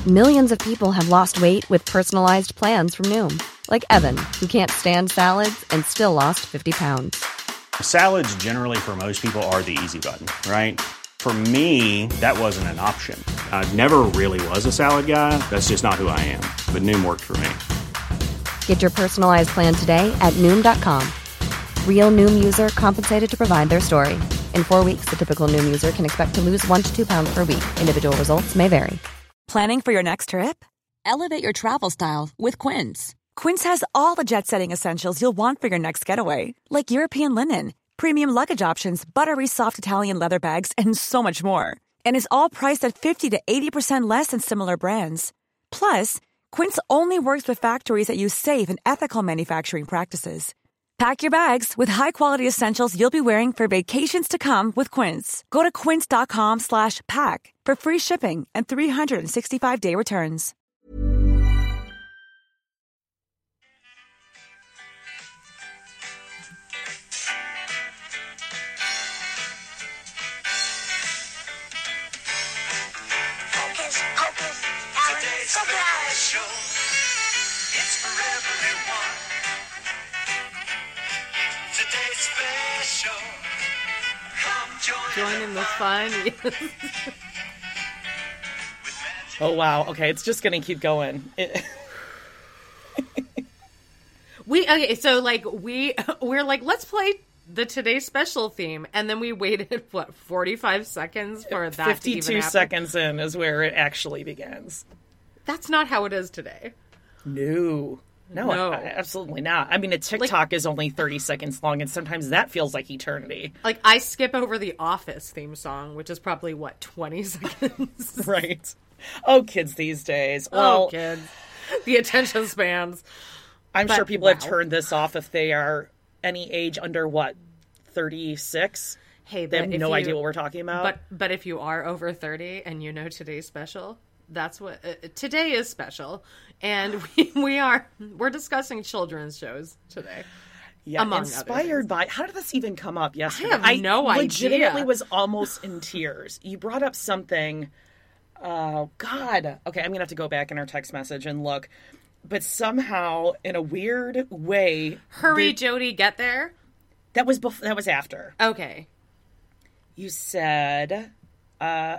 Millions of people have lost weight with personalized plans from Noom. Like Evan, who can't stand salads and still lost 50 pounds. Salads generally for most people are the easy button, right? For me, that wasn't an option. I never really was a salad guy. That's just not who I am. But Noom worked for me. Get your personalized plan today at Noom.com. Real Noom user compensated to provide their story. In 4 weeks, the typical Noom user can expect to lose 1 to 2 pounds per week. Individual results may vary. Planning for your next trip? Elevate your travel style with Quince. Quince has all the jet-setting essentials you'll want for your next getaway, like European linen, premium luggage options, buttery soft Italian leather bags, and so much more. And is all priced at 50 to 80% less than similar brands. Plus, Quince only works with factories that use safe and ethical manufacturing practices. Pack your bags with high-quality essentials you'll be wearing for vacations to come with Quince. Go to quince.com/pack for free shipping and 365-day returns. Hocus Pocus, Alan Surprise Show. It's for everyone. Today's special. Come join in the fun. Oh, wow. Okay, it's just going to keep going. So like we're like, let's play the Today's Special theme, and then we waited 45 seconds for that 52 to even happen. seconds in is where it actually begins. That's not how it is today. No, absolutely not. I mean, a TikTok is only 30 seconds long, and sometimes that feels like eternity. Like, I skip over the Office theme song, which is probably, 20 seconds? Right. Oh, kids these days. Well, kids. The attention spans. I'm sure people have turned this off if they are any age under, 36? Hey, they have no idea what we're talking about. But if you are over 30 and you know Today's Special, that's what... today is special. And we're discussing children's shows today. Yeah, among inspired by... How did this even come up yesterday? I have no idea. I legitimately was almost in tears. You brought up something... Oh, God. Okay, I'm going to have to go back in our text message and look. But somehow, in a weird way... Hurry, Jody, get there? That was after. Okay. You said... I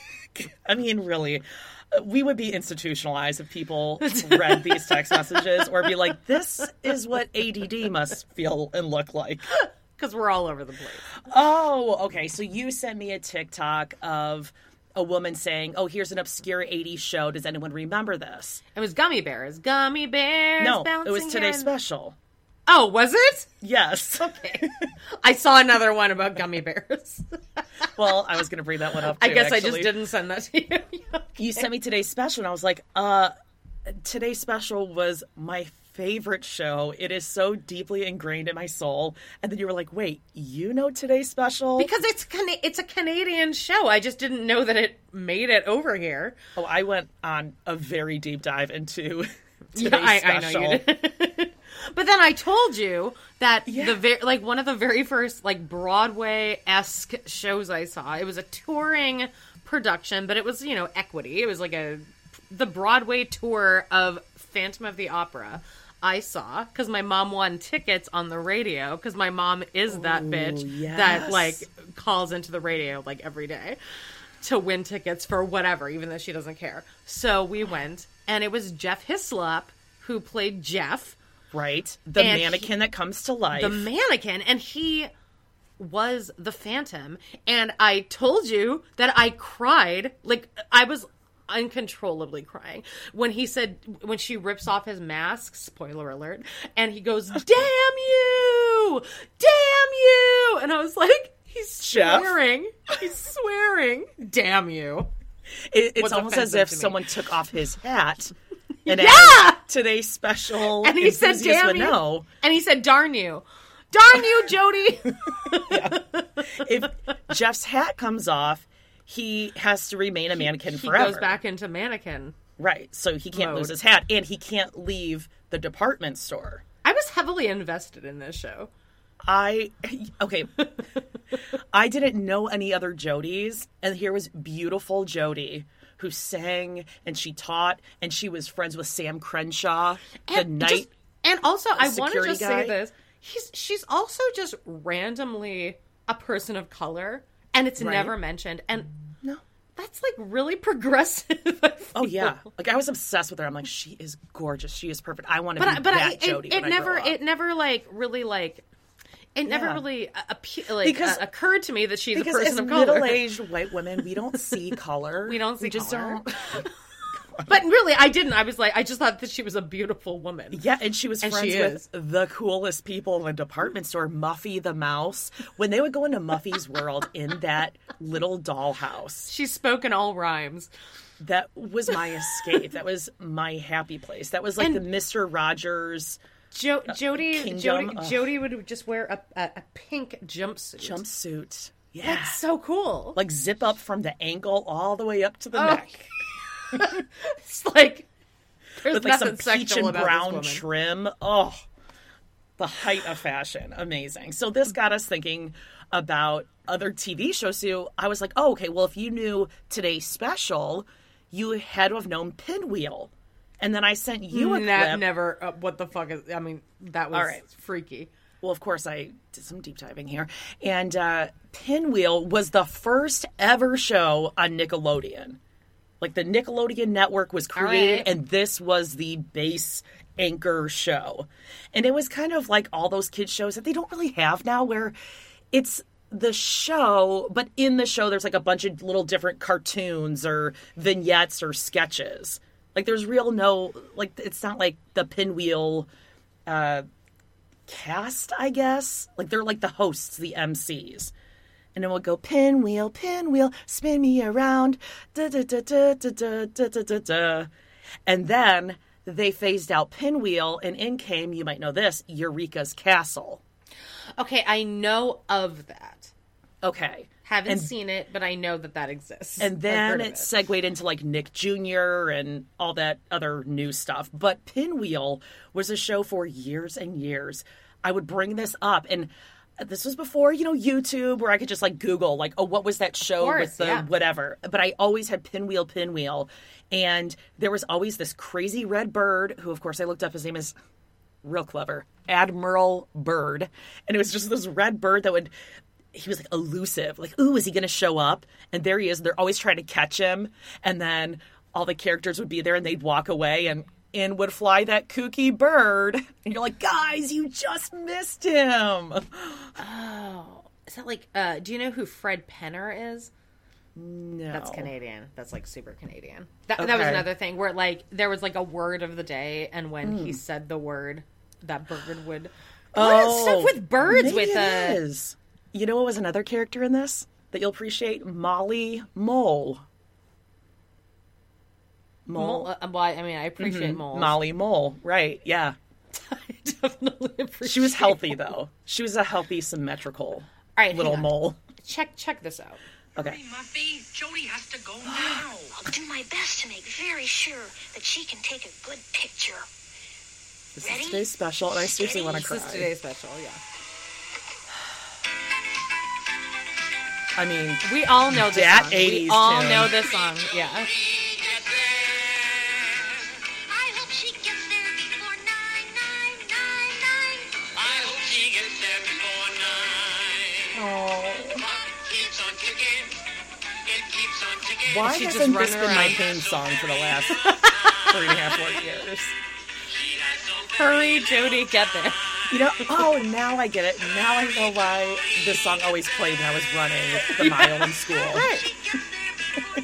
mean, really... We would be institutionalized if people read these text messages or be like, this is what ADD must feel and look like. Because we're all over the place. Oh, okay. So you sent me a TikTok of a woman saying, oh, here's an obscure 80s show. Does anyone remember this? It was Gummy Bears. Gummy Bears. No, it was Today's Special. Oh, was it? Yes. Okay. I saw another one about gummy bears. Well, I was going to bring that one up, too, I guess actually. I just didn't send that to you. Okay. You sent me Today's Special, and I was like, Today's Special was my favorite show. It is so deeply ingrained in my soul. And then you were like, wait, you know Today's Special? Because it's a Canadian show. I just didn't know that it made it over here. Oh, I went on a very deep dive into Today's Special. I know you did. But then I told you that one of the very first Broadway-esque shows I saw, it was a touring production, but it was, equity. It was like the Broadway tour of Phantom of the Opera. I saw, because my mom won tickets on the radio, because my mom is that bitch that calls into the radio every day to win tickets for whatever, even though she doesn't care. So we went, and it was Jeff Hislop who played Jeff. Right. The mannequin that comes to life. The mannequin. And he was the Phantom. And I told you that I cried. I was uncontrollably crying when she rips off his mask, spoiler alert, and he goes, damn you! Damn you! And I was like, he's swearing. He's swearing. Damn you. It's almost as if someone took off his hat. And Today's Special, and he said, "Damn you!" Know. And he said, "Darn you, darn you, Jody." Yeah. If Jeff's hat comes off, he has to remain a mannequin forever. He goes back into mannequin, right? So he can't lose his hat, and he can't leave the department store. I was heavily invested in this show. I didn't know any other Jodies, and here was beautiful Jody, who sang and she taught, and she was friends with Sam Crenshaw, the night. And also, I want to security just guy. say this: she's also just randomly a person of color, and it's never mentioned. And No. that's like really progressive. I feel. Oh yeah, like I was obsessed with her. I'm like, she is gorgeous. She is perfect. I want to be but that Jodie. it when I grow never up. it never like really like. It never Yeah. really Because- occurred to me that she's a Because person as of color. middle-aged white women, we don't see color. We don't see just color. don't. But really, I didn't. I was like, I just thought that she was a beautiful woman. Yeah, and she was And friends she with is. the coolest people in the department store, Muffy the mouse. When they would go into Muffy's world in that little dollhouse, She spoke in all rhymes. that was my escape. That was my happy place. That was like And- the Mr. Rogers Kingdom. Jodie would just wear a pink jumpsuit. jumpsuit. Yeah. That's so cool. Like zip up from the ankle all the way up to the Oh. neck. It's like there's With like some nothing peach sexual and about brown this woman. trim. Oh, the height of fashion. Amazing. So this got us thinking about other TV shows too. I was like, oh, okay, well, if you knew Today's Special, you had to have known Pinwheel. And then I sent you a clip. Never. What the fuck is? I mean, that was All right. freaky. Well, of course, I did some deep diving here. And Pinwheel was the first ever show on Nickelodeon. Like, the Nickelodeon network was created, right. and this was the base anchor show. And it was kind of like all those kids shows that they don't really have now, where it's the show, but in the show there's like a bunch of little different cartoons or vignettes or sketches. Like, there's it's not like the Pinwheel cast, I guess. Like, they're like the hosts, the MCs. And then we'll go, pinwheel, pinwheel, spin me around, da da da da da da da da da da. And then they phased out Pinwheel, and in came, you might know this, Eureka's Castle. Okay, I know of that. Okay. Haven't seen it, but I know that exists. And I've then heard of it segued into like Nick Jr. and all that other new stuff. But Pinwheel was a show for years and years. I would bring this up, and this was before, YouTube, where I could just like Google, like, oh, what was that show with the whatever. But I always had Pinwheel. And there was always this crazy red bird, who, of course, I looked up. His name is real clever, Admiral Bird. And it was just this red bird that he was like elusive. Like, ooh, is he going to show up? And there he is. They're always trying to catch him. And then all the characters would be there and they'd walk away, and in would fly that kooky bird. And you're like, guys, you just missed him. Oh, is that like? Do you know who Fred Penner is? No. That's Canadian. That's like super Canadian. That was Okay. another thing where like there was like a word of the day, and when he said the word, that bird would. What is stuff with birds maybe with it is. You know what was another character in this that you'll appreciate? Molly Mole. Mole? Well, I mean, I appreciate moles. Molly Mole, right, yeah. I definitely appreciate. She was healthy, though. She was a healthy, symmetrical right, little hang on. mole. Check this out. Okay. Hey, Muffy, Jodie has to go now. I'll do my best to make very sure that she can take a good picture. This Ready? is today's special, and I seriously want to This cry. is today's special, yeah. I mean, We all know this That song. 80s we all tune. know this song, yeah. I hope she gets there before 9:9:9:9. I hope she gets there before 9. Clock keeps on ticking. It keeps on ticking. why She just hasn't this running been my around. theme song for the last 3.5, 4 years? She has so Hurry, Jodie, get there. Now I get it. Now I know why this song always played when I was running the mile in school. She gets there before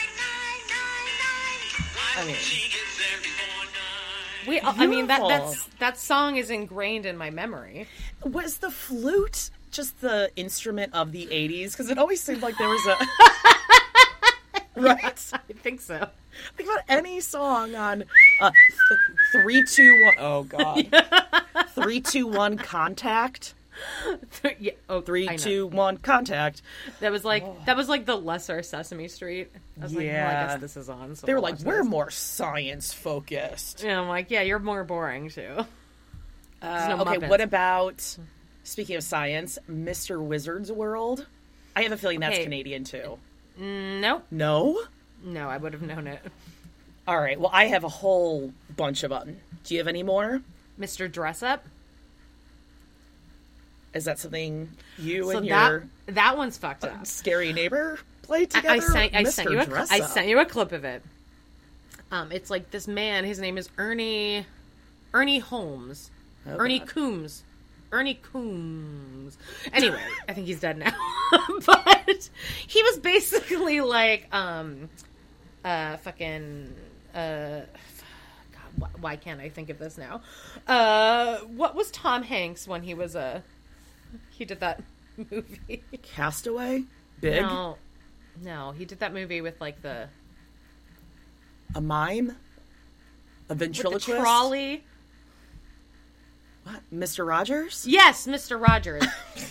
9:9:9:9. I mean, she gets there before 9. I mean Beautiful. that song is ingrained in my memory. was the flute just the instrument of the 80s? Because it always seemed like there was a... Right? I think so. Think about any song on 3, 2, 1. Oh, God. 3, 2, 1, Contact. Yeah. Oh, 3, I know. 2, 1, Contact. That was like the lesser Sesame Street. I was like, well, I Yeah. guess this is on. So They were I'll like, watch we're this. more science-focused. Yeah, I'm like, yeah, you're more boring too. There's no Okay, Muppets. what about, speaking of science, Mr. Wizard's World? I have a feeling that's Okay. Canadian, too. Nope. No? No, I would have known it. All right. Well, I have a whole bunch of them. Do you have any more? Mr. Dress Up. Is that something you and that, your that one's fucked up. scary neighbor played together? I sent you a clip of it. It's like this man. His name is Ernie Holmes. Oh, Ernie God. Coombs. Ernie Coombs. Anyway, I think he's dead now. But he was basically like, God, why can't I think of this now? What was Tom Hanks when he was he did that movie? Castaway? Big? No, he did that movie with like A mime? A ventriloquist? with the trolley. What? Mr. Rogers? Yes, Mr. Rogers.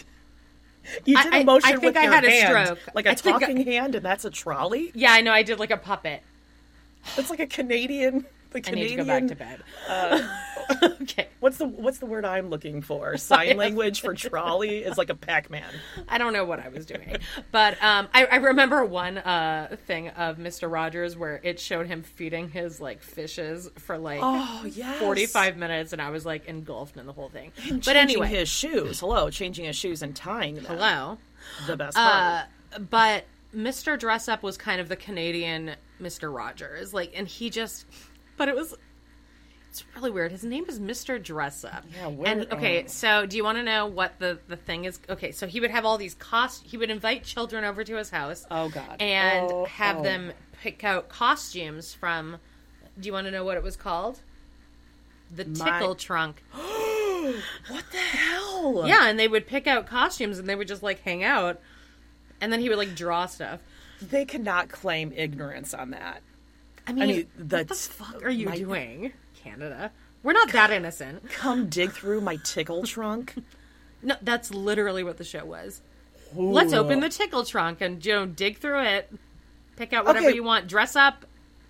You did a I motion think with I your had a hand. stroke. Like a I think talking hand, and that's a trolley? Yeah, I know. I did like a puppet. That's like a Canadian... I need to go back to bed. Okay. What's the word I'm looking for? Sign language for trolley is like a Pac-Man. I don't know what I was doing. But I remember one thing of Mr. Rogers where it showed him feeding his like fishes for like 45 minutes, and I was like engulfed in the whole thing. But anyway, his shoes. Hello, changing his shoes and tying them. hello. The best part. But Mr. Dress Up was kind of the Canadian Mr. Rogers. Like, and he just... But it's really weird. His name is Mr. Dress Up. Yeah, and okay, so do you want to know what the thing is? Okay, so he would have all these he would invite children over to his house. Oh, God. And have them pick out costumes from, do you want to know what it was called? The Tickle Trunk. What the hell? Yeah, and they would pick out costumes and they would just like hang out. And then he would like draw stuff. They cannot claim ignorance on that. I mean what the fuck are you doing, Canada? We're not that innocent. Come dig through my tickle trunk. No, that's literally what the show was. Ooh. Let's open the tickle trunk and dig through it, pick out whatever you want, dress up.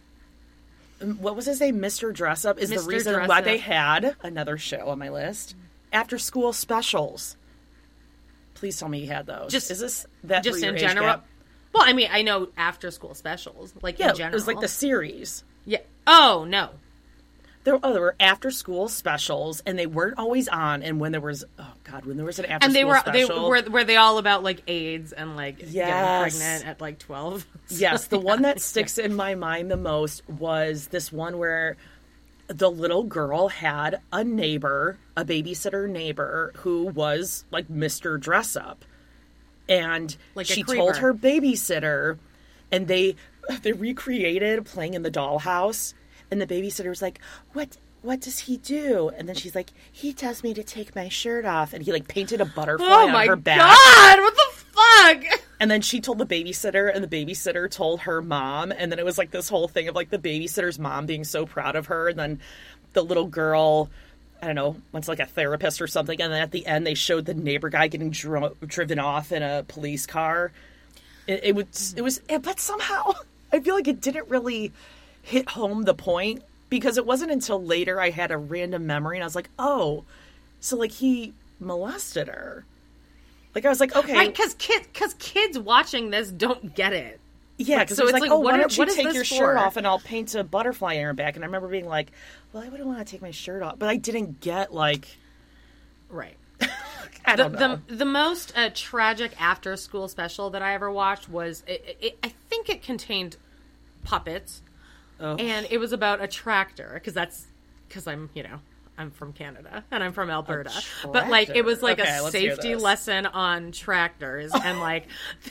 What was his name? Mr. Dress Up is the reason why they had another show on my list. After school specials. Please tell me you had those. Is this that just for your in age general? gap? Well, I mean, I know after school specials, like in general. It was like the series. Yeah. Oh no. There were after school specials, and they weren't always on. And when there was, when there was an after school special, were they all about like AIDS and like getting pregnant at like 12? Yes, the one that sticks in my mind the most was this one where the little girl had a neighbor, a babysitter neighbor, who was like Mr. Dress Up. And like she told her babysitter, and they recreated playing in the dollhouse. And the babysitter was like, "What does he do?" And then she's like, "He tells me to take my shirt off." And he like painted a butterfly on her back. Oh my God! What the fuck? And then she told the babysitter, and the babysitter told her mom. And then it was like this whole thing of like the babysitter's mom being so proud of her. And then the little girl, I don't know, went to like a therapist or something. And then at the end, they showed the neighbor guy getting driven off in a police car. It was, but somehow I feel like it didn't really hit home the point, because it wasn't until later I had a random memory and I was like, oh, so like he molested her. Like I was like, okay, right? Because kids watching this don't get it. Yeah, because so it's like, oh, why don't you what take your shirt off and I'll paint a butterfly in her back? And I remember being like, well, I wouldn't want to take my shirt off, but I didn't get like, right. I don't know. The most tragic after school special that I ever watched was I think it contained puppets. Oh. And it was about a tractor, because I'm from Canada and I'm from Alberta, but like it was like a safety lesson on tractors and like,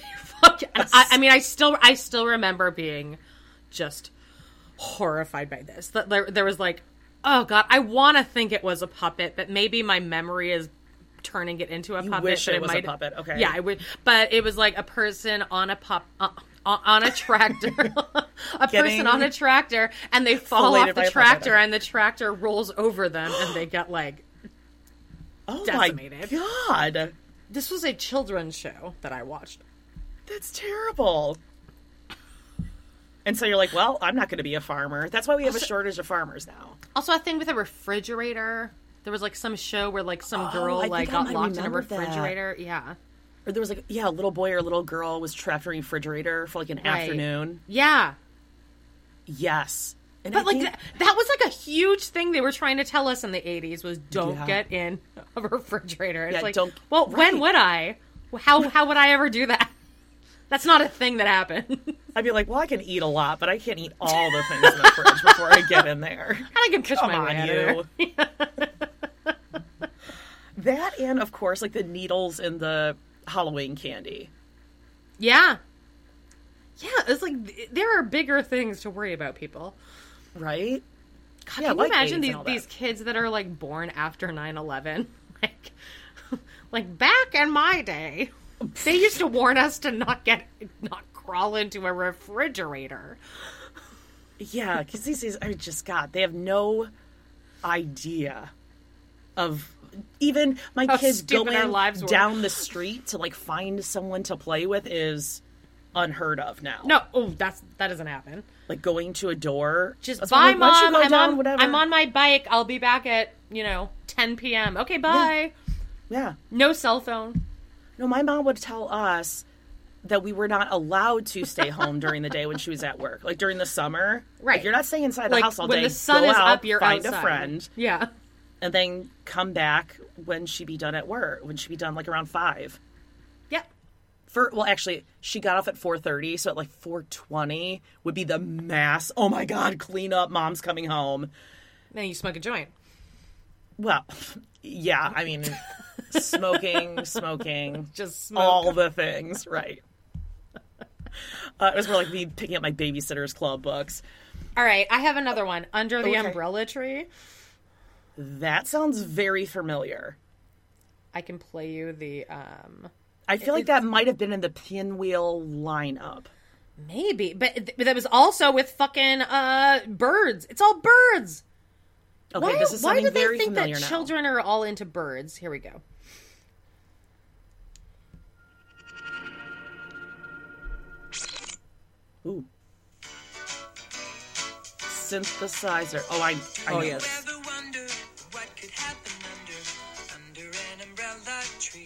I mean, I still remember being just horrified by this. There was like, oh God, I want to think it was a puppet, but maybe my memory is turning it into a puppet. Wish but it was a puppet. Okay. Yeah, I would, but it was like a person on a on a tractor, person on a tractor, and they fall off the tractor, and the tractor rolls over them, and they get like decimated. Oh my God! This was a children's show that I watched. That's terrible. And so you're like, well, I'm not going to be a farmer. That's why we have a shortage of farmers now. Also, a thing with a refrigerator. There was like some show where like some girl like got locked in a refrigerator. That. Yeah. Or there was like, a little boy or a little girl was trapped in a refrigerator for like an afternoon. Yeah. Yes. And But I like think- that was like a huge thing they were trying to tell us in the 80s was don't Yeah. get in a refrigerator. It's Yeah, like, don't- well, right. when would I? How would I ever do that? That's not a thing that happened. I'd be like, well, I can eat a lot, but I can't eat all the things in the fridge before I get in there. And I can push Come my way on, out of you. there. That and, of course, like the needles in the Halloween candy. Yeah. Yeah, it's like there are bigger things to worry about, people. Right? God, Yeah, can like you imagine AIDS and all these that. kids that are like born after 9/11? Like back in my day, they used to warn us to not crawl into a refrigerator. Yeah, because these days, I just, God, they have no idea of even my How kids stupid our going lives were. down the street to like find someone to play with is unheard of now. No, that doesn't happen. Like going to a door. Just that's bye, like, why don't you Mom. go down, whatever. I'm on my bike. I'll be back at 10 p.m. Okay, bye. Yeah. No cell phone. No, my mom would tell us that we were not allowed to stay home during the day when she was at work. Like during the summer. Right. Like, you're not staying inside the Like house all when day. the sun Go is out, up, you're find outside. a friend, Yeah. and then come back when she'd be done at work. When she'd be done like around 5. Yeah. Well, actually, she got off at 4:30, so at like 4:20 would be the mass. Oh my God, clean up! Mom's coming home. Then you smoke a joint. Well, yeah, I mean, smoking, Just smoke. all the things, right? It was more like me picking up my Babysitter's Club books. All right, I have another one. Under the Okay. Umbrella Tree. That sounds very familiar. I can play you the I feel like that might have been in the Pinwheel lineup. maybe, but that was also with fucking birds. It's all birds. Okay, this is why something do they very think that familiar now. children are all into birds? Here we go. Ooh. Synthesizer. Oh, I know yes. this. Ever wonder what could happen under an umbrella tree?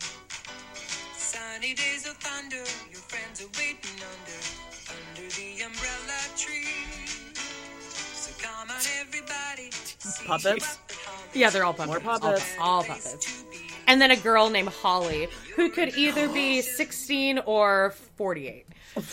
Sunny days of thunder, your friends are waiting under the umbrella tree. So come on, everybody. see Puppets? what Holly's Yeah, they're all puppets. More puppets. All puppets. And then a girl named Holly, who could either be 16 or 48.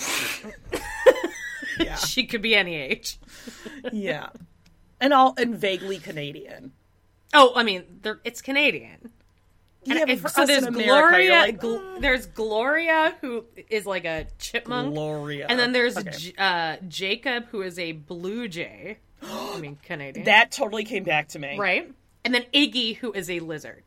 Yeah. She could be any age. Yeah. And vaguely Canadian. Oh, I mean, it's Canadian. Yeah, but And for us there's in America, you're Gloria. like, There's Gloria, who is like a chipmunk. Gloria. And then there's Okay. Jacob, who is a blue jay. I mean, Canadian. That totally came back to me. Right? And then Iggy, who is a lizard.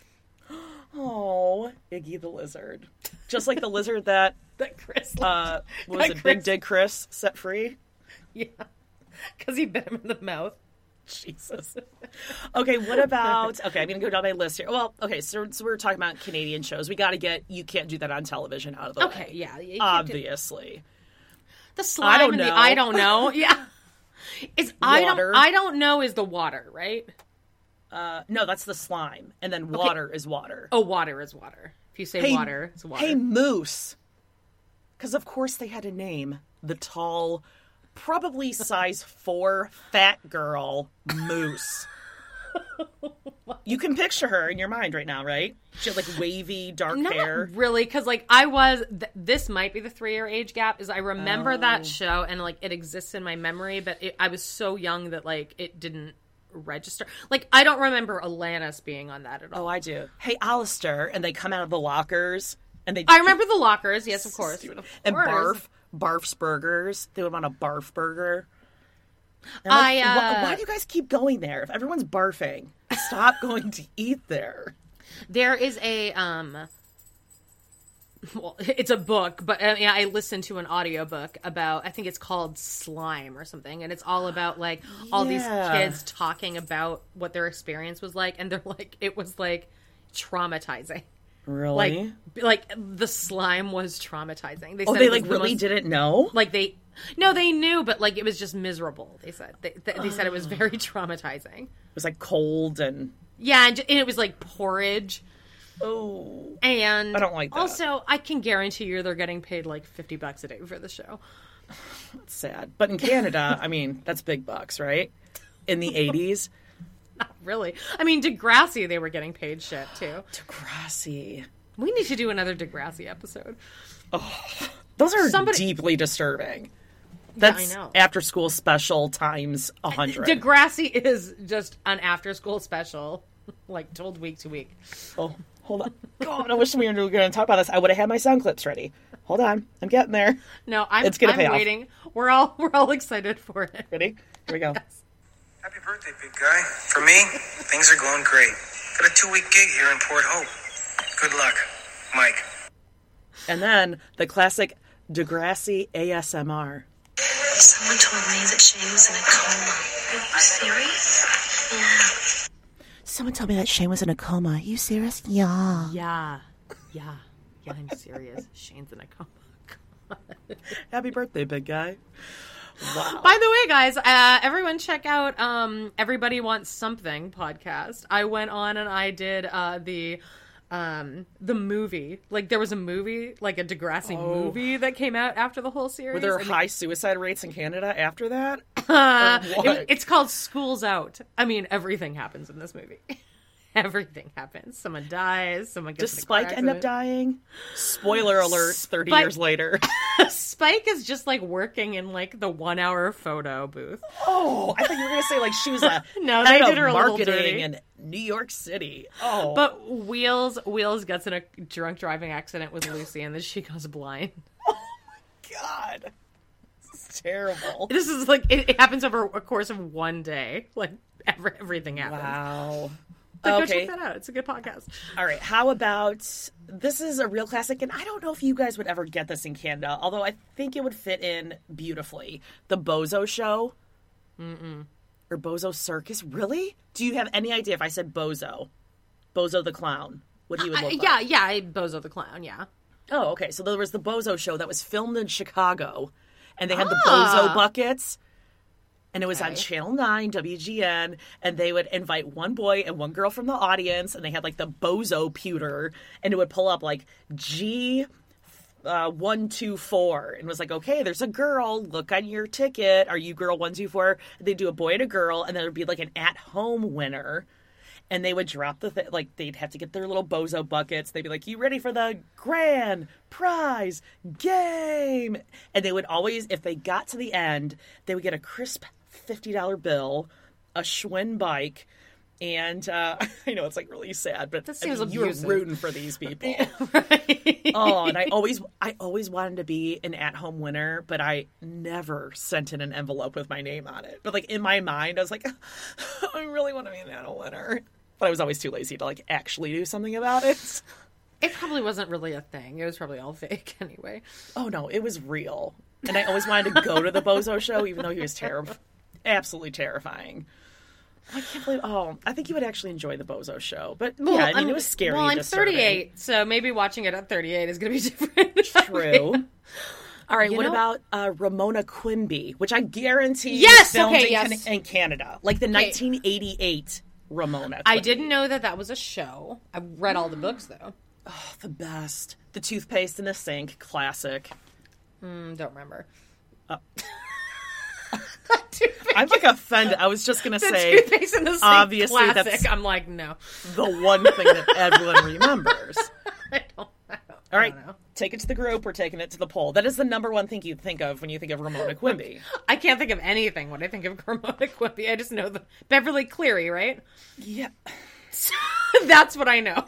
Oh, Iggy the lizard. Just like the lizard that That Chris. what was That it, Big Chris- Dig Chris set free? Yeah. Because he bit him in the mouth. Jesus. Okay, what about... Okay, I'm going to go down my list here. Well, okay, so we're talking about Canadian shows. We got to get You Can't Do That on Television out of the Okay, way. yeah. You can't do- Obviously. The slime I don't and the know. I don't know. Yeah. Water. I don't know is the water, right? No, that's the slime. And then water is water. Oh, water is water. If you say water, it's water. Hey, Moose. Because, of course, they had to name the tall, probably size 4 fat girl, Moose. You can picture her in your mind right now, right? She had, like, wavy, dark Not hair. really, because like I was. This might be the 3-year age gap. Is I remember Oh. that show and like it exists in my memory, but I was so young that like it didn't register. Like I don't remember Alanis being on that at all. Oh, I do. Hey, Alistair. And they come out of the lockers. And they I remember the lockers. Yes, of course. Of And course. Barf's Burgers. They would want a Barf Burger. And I'm like, why do you guys keep going there? If everyone's barfing, stop going to eat there. There is a well, it's a book, but yeah, I listened to an audiobook about, I think it's called Slime or something, and it's all about like all these Yeah. kids talking about what their experience was like, and they're like, it was like traumatizing. Really? Like the slime was traumatizing. They Oh, said they it was like the really most- didn't know? Like they knew, but like it was just miserable. They said they said it was very traumatizing. It was like cold and Yeah, and it was like porridge. oh, And I don't like that. Also, I can guarantee you they're getting paid like $50 a day for the show. It's sad. But in Canada, I mean, that's big bucks, right? In the 80s. Really? I mean, Degrassi, they were getting paid shit, too. Degrassi. We need to do another Degrassi episode. Those are deeply disturbing. That's I know. after school special times 100. Degrassi is just an after school special, like told week to week. Oh, hold on. God, I wish we were going to talk about this. I would have had my sound clips ready. Hold on. I'm getting there. No, I'm It's gonna pay off. waiting. We're all excited for it. Ready? Here we go. Happy birthday, big guy. For me, things are going great. Got a 2-week gig here in Port Hope. Good luck, Mike. And then the classic Degrassi ASMR. Someone told me that Shane was in a coma. Are you serious? Yeah. Someone told me that Shane was in a coma. Are you serious? Yeah. Yeah, I'm serious. Shane's in a coma. God. Happy birthday, big guy. Wow. By the way, guys, everyone check out Everybody Wants Something podcast. I went on and I did the movie. Like, there was a movie, like a Degrassi movie that came out after the whole series. Were there high suicide rates in Canada after that? It's called School's Out. I mean, everything happens in this movie. Everything happens. Someone dies. Someone gets Does in a car Spike end up accident. dying? Spoiler alert, 30 years later. Spike is just, like, working in, like, the 1-hour photo booth. Oh, I thought you were going to say, like, she was a No, they head did of her a little marketing dirty. in New York City. Oh. But Wheels gets in a drunk driving accident with Lucy, and then she goes blind. God. This is terrible. This is, like, it happens over a course of one day. Like, everything happens. Wow. But Okay. go check that out. It's a good podcast. All right. How about, this is a real classic, and I don't know if you guys would ever get this in Canada, although I think it would fit in beautifully. The Bozo Show. Or Bozo Circus. Really? Do you have any idea if I said Bozo? Bozo the Clown. What he would look like? Yeah, Bozo the Clown, yeah. Oh, okay. So there was the Bozo Show that was filmed in Chicago, and they had the Bozo buckets, and it was on Channel 9, WGN, and they would invite one boy and one girl from the audience, and they had, like, the Bozo pewter, and it would pull up, like, G124, and was like, okay, there's a girl, look on your ticket, are you girl 124? They'd do a boy and a girl, and there would be, like, an at-home winner. And they would drop like, they'd have to get their little Bozo buckets. They'd be like, you ready for the grand prize game? And they would always, if they got to the end, they would get a crisp $50 bill, a Schwinn bike, and I know it's, like, really sad, but That seems you were abusive. rooting for these people. Right. Oh, and I always wanted to be an at-home winner, but I never sent in an envelope with my name on it. But, like, in my mind, I was like, I really want to be an at-home winner. But I was always too lazy to, like, actually do something about it. It probably wasn't really a thing. It was probably all fake anyway. Oh, no, it was real. And I always wanted to go to the Bozo Show, even though he was absolutely terrifying. I can't believe. Oh, I think you would actually enjoy the Bozo Show. But, yeah, I mean, it was scary. Well, I'm disturbing. 38, so maybe watching it at 38 is going to be different. True. All right, You what know- about Ramona Quimby, which I guarantee Yes, was filmed okay, in, yes. in Canada, like the 1988 Ramona Quimby. I didn't know that was a show. I read all the books, though. Oh, the best. The toothpaste in the sink, classic. Don't remember. I'm like offended. I was just gonna The say, toothpaste in the sink, obviously classic. that's I'm like, no. the one thing that everyone remembers. I don't All right, know. take it to the group. We're taking it to the poll. That is the number one thing you think of when you think of Ramona Quimby. I can't think of anything when I think of Ramona Quimby. I just know the Beverly Cleary, right? Yeah. That's what I know.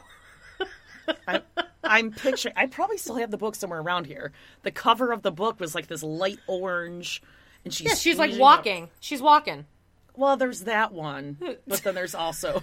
I'm picturing. I probably still have the book somewhere around here. The cover of the book was like this light orange, and she's She's like squeezing walking. She's walking. Well, there's that one, but then there's also.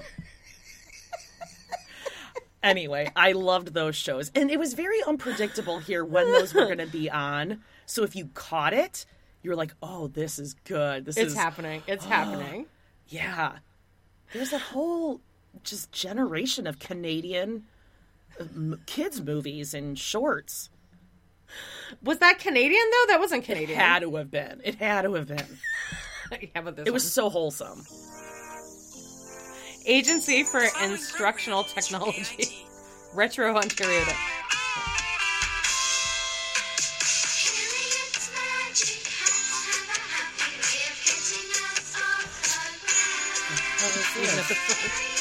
Anyway, I loved those shows, and it was very unpredictable here when those were going to be on. So if you caught it, you were like, "Oh, this is good. This It's is happening. It's happening. Yeah." There's a whole just generation of Canadian kids movies and shorts. Was that Canadian, though? That wasn't Canadian. It had to have been. It had to have been. How about this It was one? so wholesome. Agency for Instructional Technology. Retro Ontario. Even at the front.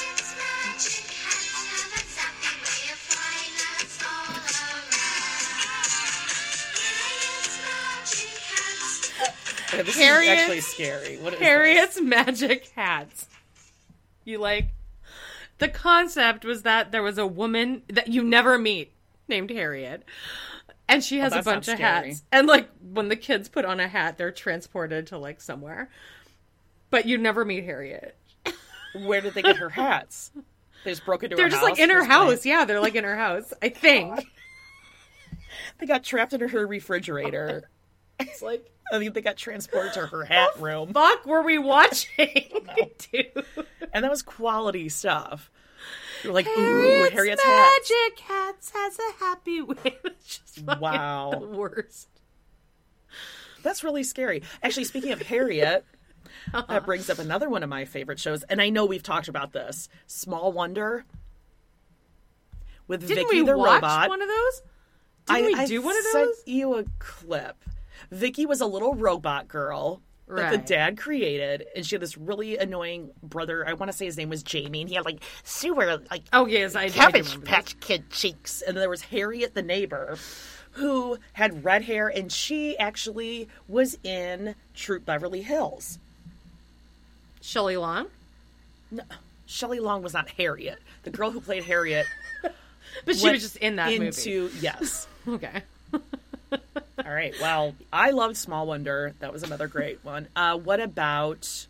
Yeah, this Harriet- is actually scary. What is Harriet's Magic Hats. You like? The concept was that there was a woman that you never meet named Harriet. And she has a that bunch sounds of scary. hats. And like when the kids put on a hat, they're transported to like somewhere. But you never meet Harriet. this? Where did they get her hats? They just broke into They're her just house? like in her Just house. Yeah, they're like in her house. I think. They got trapped in her refrigerator. It's like, I mean, they got transported to her hat room. Fuck were we watching? Dude. And that was quality stuff. You're like, ooh, Harriet's hats. Magic Hats has a happy way. It's just fucking Wow. the worst. That's really scary. Actually, speaking of Harriet, that brings up another one of my favorite shows. And I know we've talked about this. Small Wonder. With Didn't Vicky we the watch robot. one of those? Didn't we do one of sent those? you a clip. Vicky was a little robot girl that the Right. dad created, and she had this really annoying brother. I want to say his name was Jamie, and he had like super like Oh yes, I do Cabbage remember Patch Kid cheeks. And then there was Harriet the neighbor, who had red hair, and she actually was in Troop Beverly Hills. this. Shelley Long, Shelley Long was not Harriet. The girl who played Harriet but she went was just in that movie. Yes. Okay. All right. Well, I loved Small Wonder. That was another great one. What about?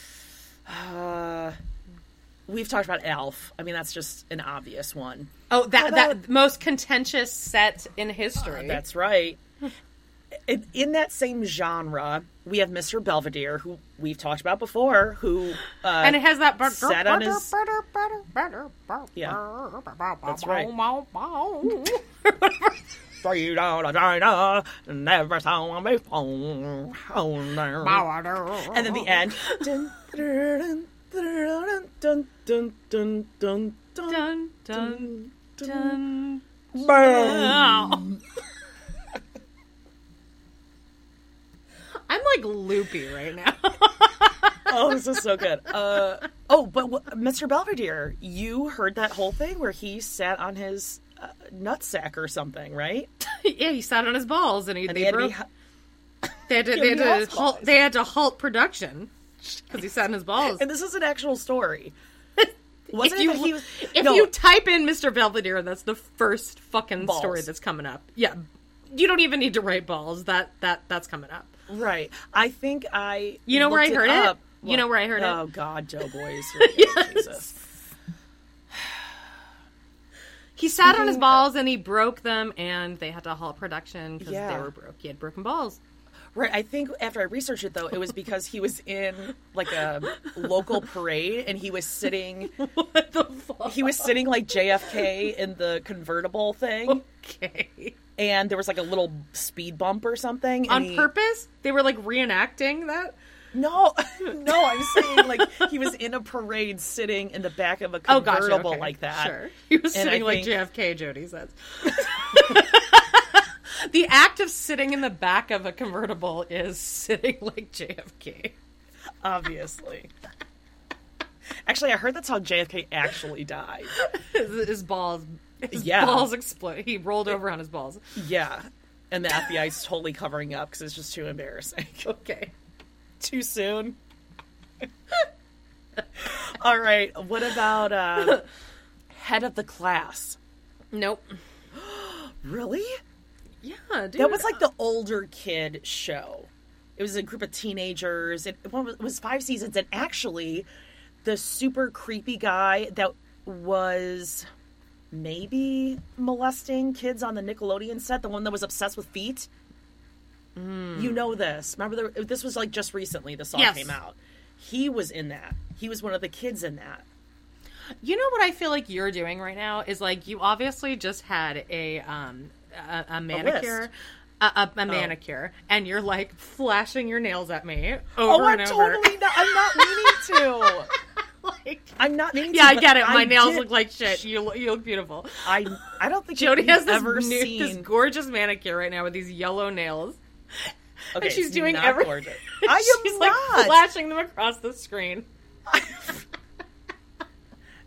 We've talked about Alf. I mean, that's just an obvious one. Oh, that about- that most contentious set in history. That's right. In that same genre, we have Mr. Belvedere, who we've talked about before, who and it has that sat on his. Yeah, that's right. Straight out of China, never saw me before. And then the end. Dun, dun, dun, dun, dun, dun, dun, Dun, dun, dun. Bam. I'm like loopy right now. Oh, this is so good. But Mr. Belvedere, you heard that whole thing where he sat on his nutsack or something, right? Yeah, he sat on his balls and And they he had to broke. be, They had to halt production because he sat on his balls. and this is an actual story. Wasn't If it that he was? If No, you type in Mr. Belvedere, that's the first fucking Balls. story that's coming up. Yeah, you don't even need to write balls. That's coming up. right. I think I. You know where I looked heard it? up. You know where I heard it? Oh God, Doughboys. Yes. Jesus. He sat on his balls and he broke them, and they had to halt production because Yeah. they were broke. He had broken balls. Right. I think after I researched it, though, it was because he was in like a local parade, and he was sitting. What the fuck? He was sitting like JFK in the convertible thing, Okay. and there was like a little speed bump or something. And On purpose? They were like reenacting that? No, no, I'm saying like he was in a parade sitting in the back of a Oh, gotcha. convertible Okay. like that. Sure. He was And sitting I like think- JFK, Jody says. The act of sitting in the back of a convertible is sitting like JFK. Obviously. Actually, I heard that's how JFK actually died. His balls Yeah. balls exploded. He rolled over on his balls. Yeah. And the FBI's totally covering up because it's just too embarrassing. Okay. Too soon. All right. What about Head of the Class? Nope. Really? Yeah, dude. That was like the older kid show. It was a group of teenagers. It was 5 seasons. And actually, the super creepy guy that was maybe molesting kids on the Nickelodeon set, the one that was obsessed with feet. You know this. Remember, this was like just recently this all Yes. came out. He was in that. He was one of the kids in that. You know what I feel like you're doing right now is like you obviously just had a manicure, a manicure, and you're like flashing your nails at me over I'm and over. totally not. I'm not meaning to. Like, I'm not meaning yeah, to. I but get it. My nails did- look like shit. You look beautiful. I don't think Jody you've has this ever new, seen. this gorgeous manicure right now with these yellow nails. Okay, and she's it's doing not every. gorgeous. I am She's not. like flashing them across the screen.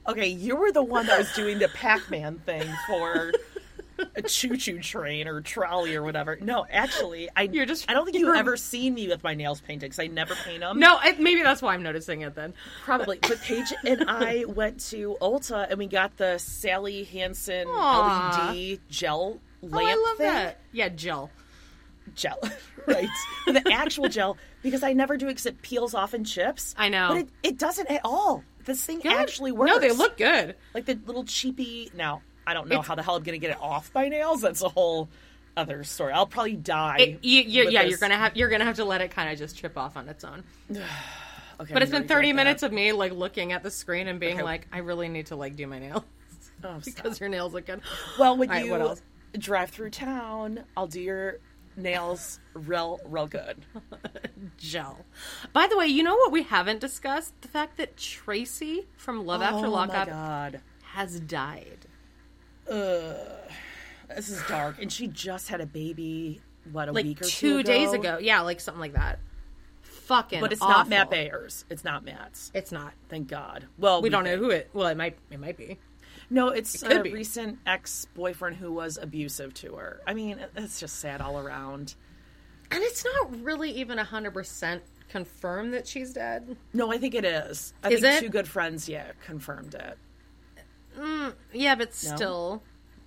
Okay, you were the one that was doing the Pac-Man thing for a choo-choo train or trolley or whatever. No, actually, I don't think you've ever seen me with my nails painted because I never paint them. No, maybe that's why I'm noticing it then. Probably. But Paige and I went to Ulta and we got the Sally Hansen LED gel lamp I love thing. that. Yeah, gel, right? The actual gel, because I never do it because it peels off and chips. I know. But it doesn't at all. This thing actually works. No, they look good. Like the little cheapy... Now, I don't know how the hell I'm going to get it off my nails. That's a whole other story. I'll probably die. You're gonna have to let it kind of just chip off on its own. Okay, but it's been 30 minutes of me like looking at the screen and being like, I really need to like do my nails because your nails look good. Well, when you drive through town, I'll do your nails real good. Gel. By the way, you know what we haven't discussed? The fact that Tracy from Love After Lockup has died. This is dark. And she just had a baby, a week or 2 days ago. Yeah, like something like that. Fucking But it's awful. not Matt Bayers. It's not Matt's. It's not. Thank God. Well, we don't know who it... Well, it might be. No, it's could a be. recent ex-boyfriend who was abusive to her. I mean, it's just sad all around. And it's not really even 100% confirmed that she's dead. No, I think it is. I think Two Good Friends, confirmed it. Yeah, but still...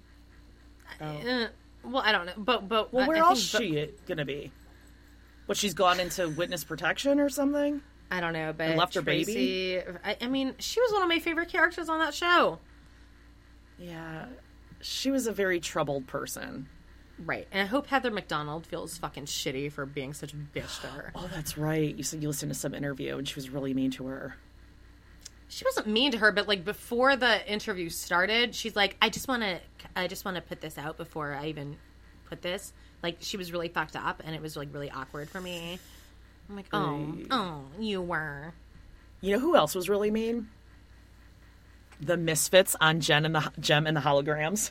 well, I don't know. But well, where else is she going to be? What, she's gone into witness protection or something? I don't know, but and left Tracy, her baby? I mean, she was one of my favorite characters on that show. Yeah, she was a very troubled person. Right, and I hope Heather McDonald feels fucking shitty for being such a bitch to her. Oh, that's right. You said you listened to some interview and she was really mean to her. She wasn't mean to her, but like before the interview started, she's like, I just want to put this out before I even put this. Like, she was really fucked up, and it was like really awkward for me. I'm like, oh, you were. You know who else was really mean? The Misfits on Jem and the Holograms.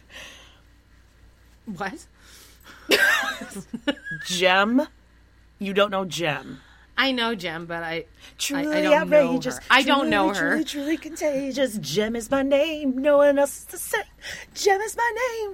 What? Jem. You don't know Jem. I know Jem, but I truly don't outrageous. Know her. I don't know her. Truly contagious. Jem is my name. No one else is the same. Jem is my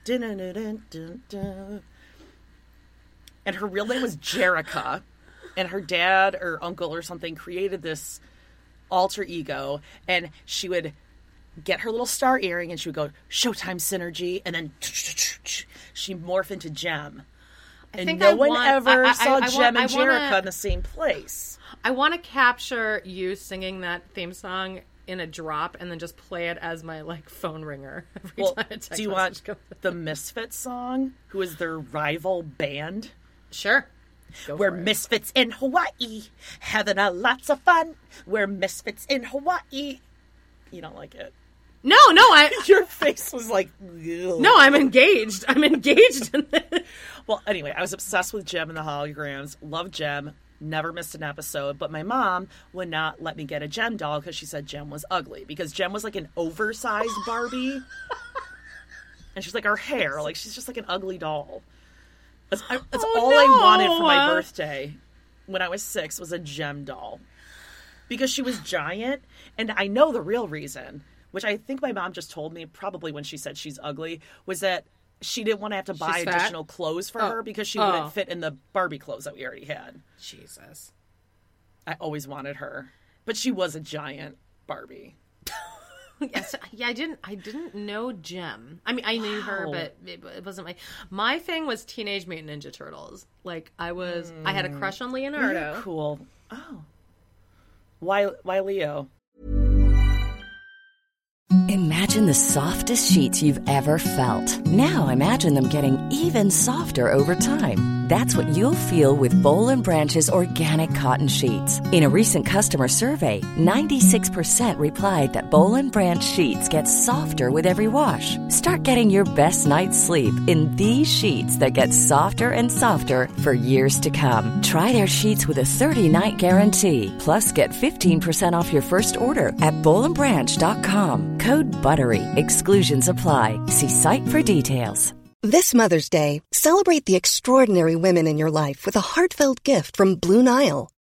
name. And her real name was Jerica. And her dad or uncle or something created this alter ego. And she would get her little star earring and she would go, Showtime Synergy. And then she'd morph into Jem. And no one ever saw Jem and Jerica in the same place. I want to capture you singing that theme song in a drop and then just play it as my like phone ringer every time a text do you want the Misfits song, who is their rival band? Sure. We're misfits in Hawaii, having lots of fun. We're misfits in Hawaii. You don't like it? No, your face was like, ugh. No, I'm engaged. I'm engaged in it. Well, anyway, I was obsessed with Jem and the Holograms. Loved Jem. Never missed an episode. But my mom would not let me get a Jem doll because she said Jem was ugly. Because Jem was like an oversized Barbie. And she's like her hair. Like, she's just like an ugly doll. That's all I wanted for my birthday when I was 6 was a Jem doll. Because she was giant. And I know the real reason, which I think my mom just told me probably when she said she's ugly, was that she didn't want to have to buy additional clothes for her because she wouldn't fit in the Barbie clothes that we already had. Jesus. I always wanted her. But she was a giant Barbie. Yes, yeah, I didn't know Jem. I mean, I knew her, but it wasn't my thing was Teenage Mutant Ninja Turtles. Like, I had a crush on Leonardo. You're cool. Oh. Why Leo? Imagine the softest sheets you've ever felt. Now imagine them getting even softer over time. That's what you'll feel with Boll & Branch's organic cotton sheets. In a recent customer survey, 96% replied that Boll & Branch sheets get softer with every wash. Start getting your best night's sleep in these sheets that get softer and softer for years to come. Try their sheets with a 30-night guarantee. Plus, get 15% off your first order at bollandbranch.com. Code BUTTERY. Exclusions apply. See site for details. This Mother's Day, celebrate the extraordinary women in your life with a heartfelt gift from Blue Nile.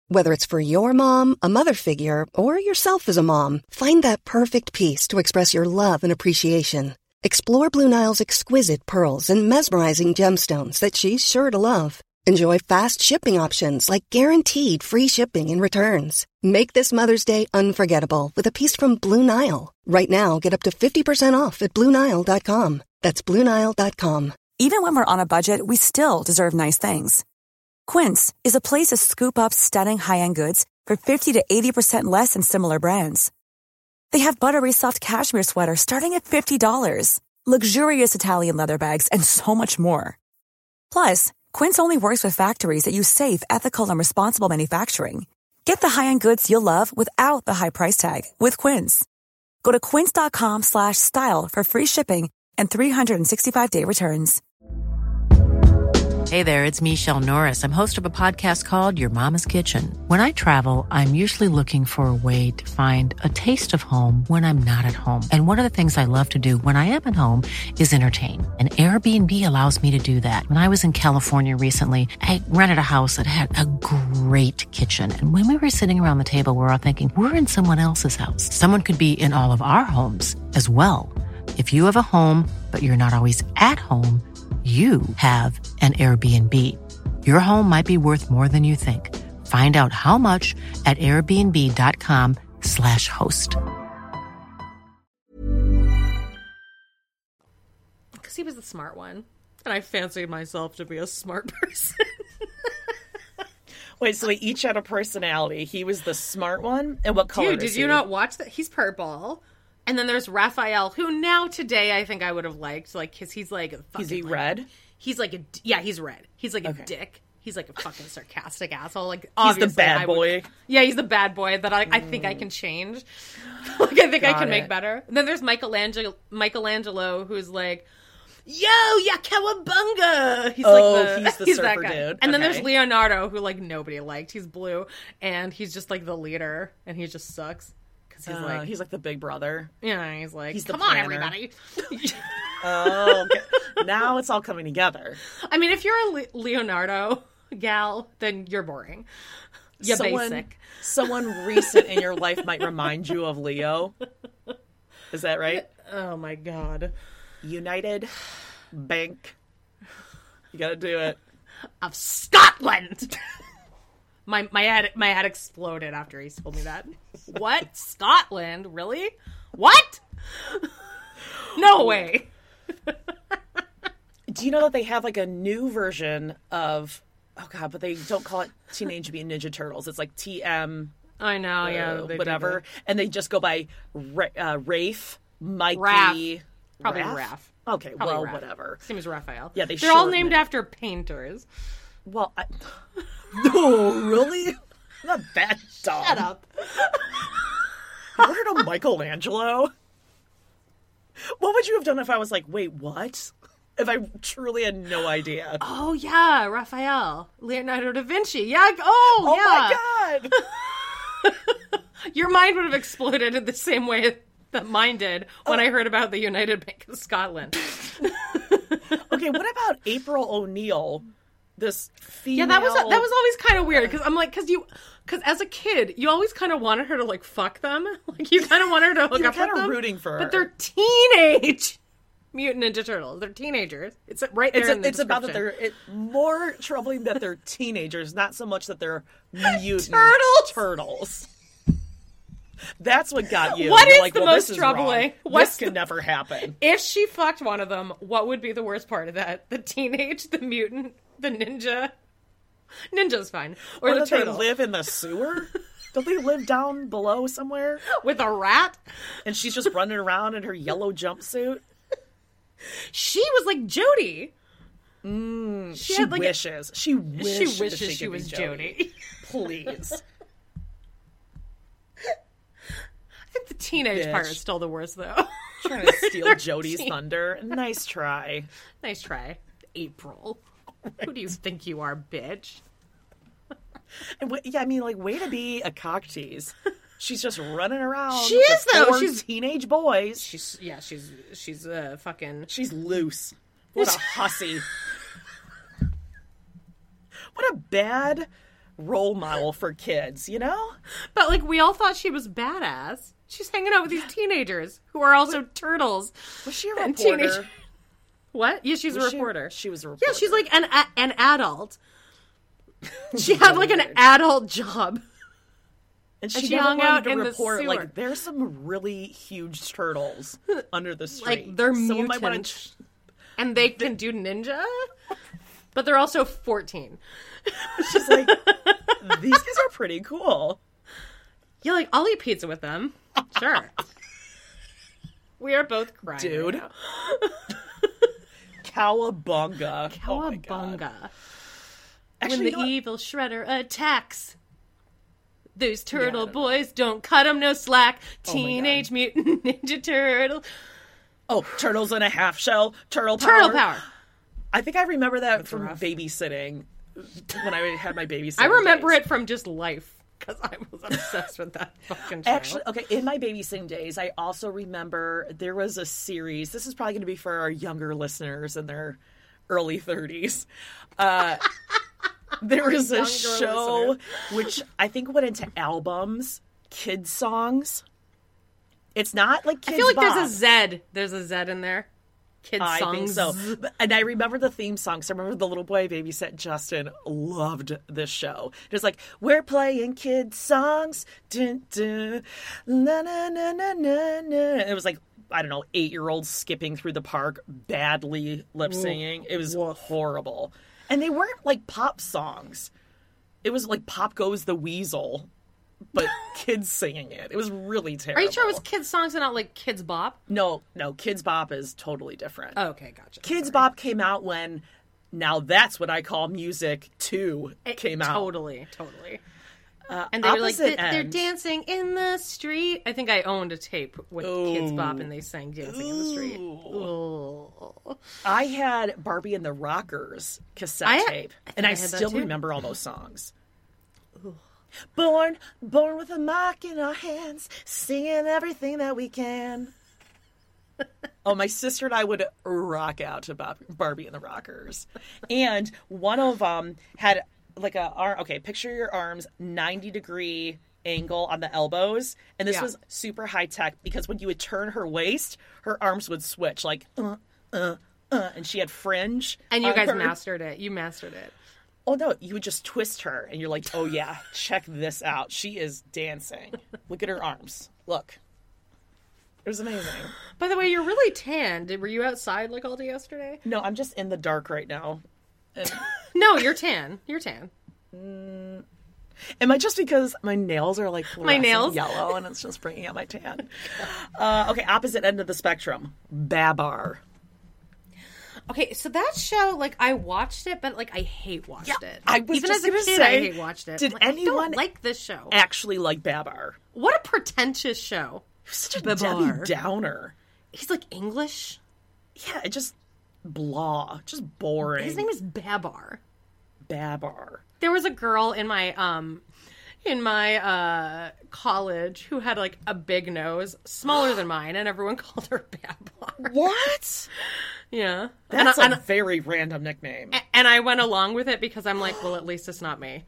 Whether it's for your mom, a mother figure, or yourself as a mom, find that perfect piece to express your love and appreciation. Explore Blue Nile's exquisite pearls and mesmerizing gemstones that she's sure to love. Enjoy fast shipping options like guaranteed free shipping and returns. Make this Mother's Day unforgettable with a piece from Blue Nile. Right now, get up to 50% off at BlueNile.com. That's BlueNile.com. Even when we're on a budget, we still deserve nice things. Quince is a place to scoop up stunning high-end goods for 50 to 80% less than similar brands. They have buttery soft cashmere sweaters starting at $50, luxurious Italian leather bags, and so much more. Plus, Quince only works with factories that use safe, ethical, and responsible manufacturing. Get the high-end goods you'll love without the high price tag with Quince. Go to quince.com/style for free shipping and 365-day returns. Hey there, it's Michelle Norris. I'm host of a podcast called Your Mama's Kitchen. When I travel, I'm usually looking for a way to find a taste of home when I'm not at home. And one of the things I love to do when I am at home is entertain. And Airbnb allows me to do that. When I was in California recently, I rented a house that had a great kitchen. And when we were sitting around the table, we were all thinking, we're in someone else's house. Someone could be in all of our homes as well. If you have a home, but you're not always at home, you have an Airbnb. Your home might be worth more than you think. Find out how much at airbnb.com/host. Because he was the smart one. And I fancied myself to be a smart person. Wait, so they each had a personality. He was the smart one? And what color Dude, is did he? you not watch that? He's purple. And then there's Raphael, who now today I think I would have liked, like, because he's like, Is he like, red? He's like he's red. He's like a dick. He's like a fucking sarcastic asshole. Like, He's obviously, the bad boy. Yeah, he's the bad boy that I think I can change. Like, I think I can make better. And then there's Michelangelo, who's like, yo, yeah, cowabunga. He's he's the that surfer guy. dude. And then there's Leonardo, who like nobody liked. He's blue, and he's just like the leader, and he just sucks. He's like the big brother. Yeah, he's like, he's the come planner. on, everybody. Oh, okay. Now it's all coming together. I mean, if you're a Leonardo gal, then you're boring. You're basic. Someone recent in your life might remind you of Leo. Is that right? Oh my god. United Bank. You gotta do it. Of Scotland. My head exploded after he told me that. What? Scotland? Really? What? No way. Do you know that they have like a new version of, oh god, but they don't call it Teenage Mutant Ninja Turtles. It's like TM. I know, yeah. Whatever. And they just go by Rafe, Mikey. Raph. Probably Raph. Okay, Probably well, Raph. whatever. Same as Raphael. Yeah, they're all named after painters. Well, no, really? Not that dumb. Shut up. You ever heard of Michelangelo? What would you have done if I was like, wait, what? If I truly had no idea. Oh, yeah, Raphael. Leonardo da Vinci. Yeah, oh my God. Your mind would have exploded in the same way that mine did when I heard about the United Bank of Scotland. Okay, what about April O'Neil? This female... Yeah, that was always kind of weird, because I'm like, because as a kid, you always kind of wanted her to, like, fuck them. Like, you kind of wanted her to hook up with them. You're kind of rooting for her. But they're teenage Mutant Ninja Turtles. They're teenagers. It's right there in the description. About that they're... more troubling that they're teenagers, not so much that they're mutant turtles. That's what got you. What You're is like, the well, most this troubling? This can never happen. If she fucked one of them, what would be the worst part of that? The teenage, the mutant, the ninja? Ninja's fine. Or the turtle. They live in the sewer? Don't they live down below somewhere? With a rat? And she's just running around in her yellow jumpsuit? She was like Jodie. She wishes. She wishes she was Jodie. Please. I think the teenage part is still the worst, though. Trying to steal Jodie's thunder. Nice try. Nice try. April. Right. Who do you think you are, bitch? And yeah, I mean, like, way to be a cock tease. She's just running around. She is, though. She's teenage boys. She's fucking... She's loose. What a hussy. What a bad role model for kids, you know? But, like, we all thought she was badass. She's hanging out with these teenagers who are also turtles. Was she a reporter? What? Yeah, she's a reporter. She was a reporter. Yeah, she's like an adult. She had like an adult job. And she hung out in the sewer. Like, there's some really huge turtles under the street. Like, they're mutants. And they can do ninja. But they're also 14. She's like, these guys are pretty cool. Yeah, like, I'll eat pizza with them. Sure. We are both crying. Dude. Right Cowabunga. Cowabunga. Oh, actually, when the evil shredder attacks, those turtle boys don't cut them no slack. Teenage Mutant Ninja Turtle. Oh, Turtles in a Half Shell. Turtle Power. Turtle Power. I think I remember that from babysitting when I had my babysitting. I remember it from just life. Because I was obsessed with that fucking show. Actually, okay, in my babysitting days, I also remember there was a series. This is probably going to be for our younger listeners in their early 30s. There was a show which I think went into albums, kids songs. It's not like Kids I feel like Bop. there's a Z. There's a Z in there. Kids songs. I think so. And I remember the theme songs. I remember the little boy I babysat, Justin, loved this show. Just like, we're playing kids songs. Dun, dun, na, na, na, na, na, na. And it was like, I don't know, 8-year-olds skipping through the park, badly lip singing. It was horrible. And they weren't like pop songs. It was like Pop Goes the Weasel, but kids singing it. It was really terrible. Are you sure it was kids songs and not like Kids Bop? No, Kids Bop is totally different. Oh, okay, gotcha. Kids Bop came out when, now that's what I call music 2 came out. Totally. And they were like, they're dancing in the street. I think I owned a tape with Kids Bop and they sang Dancing in the Street. Ooh. I had Barbie and the Rockers cassette tape, and I still remember all those songs. Ooh. Born with a mark in our hands, singing everything that we can. Oh, my sister and I would rock out to Barbie and the Rockers. And one of them had like picture your arms 90-degree angle on the elbows. And this was super high tech because when you would turn her waist, her arms would switch like, and she had fringe. And you guys mastered it. You mastered it. Oh, no, you would just twist her, and you're like, oh, yeah, check this out. She is dancing. Look at her arms. Look. It was amazing. By the way, you're really tan. Were you outside like all day yesterday? No, I'm just in the dark right now. And... No, you're tan. You're tan. Am I just because my nails are like my nails yellow, and it's just bringing out my tan? Okay, opposite end of the spectrum. Babar. Okay, so that show, like, I watched it, but, like, I hate watched it. I was Even just as a gonna kid, say, I hate watched it. Did like, anyone I don't like this show? Actually like Babar? What a pretentious show. He was such a Debbie Downer. He's, like, English. Yeah, it just blah. Just boring. His name is Babar. Babar. There was a girl in my college who had like a big nose, smaller than mine, and everyone called her Babar. What? Yeah. That's a very random nickname. And I went along with it because I'm like, well, at least it's not me.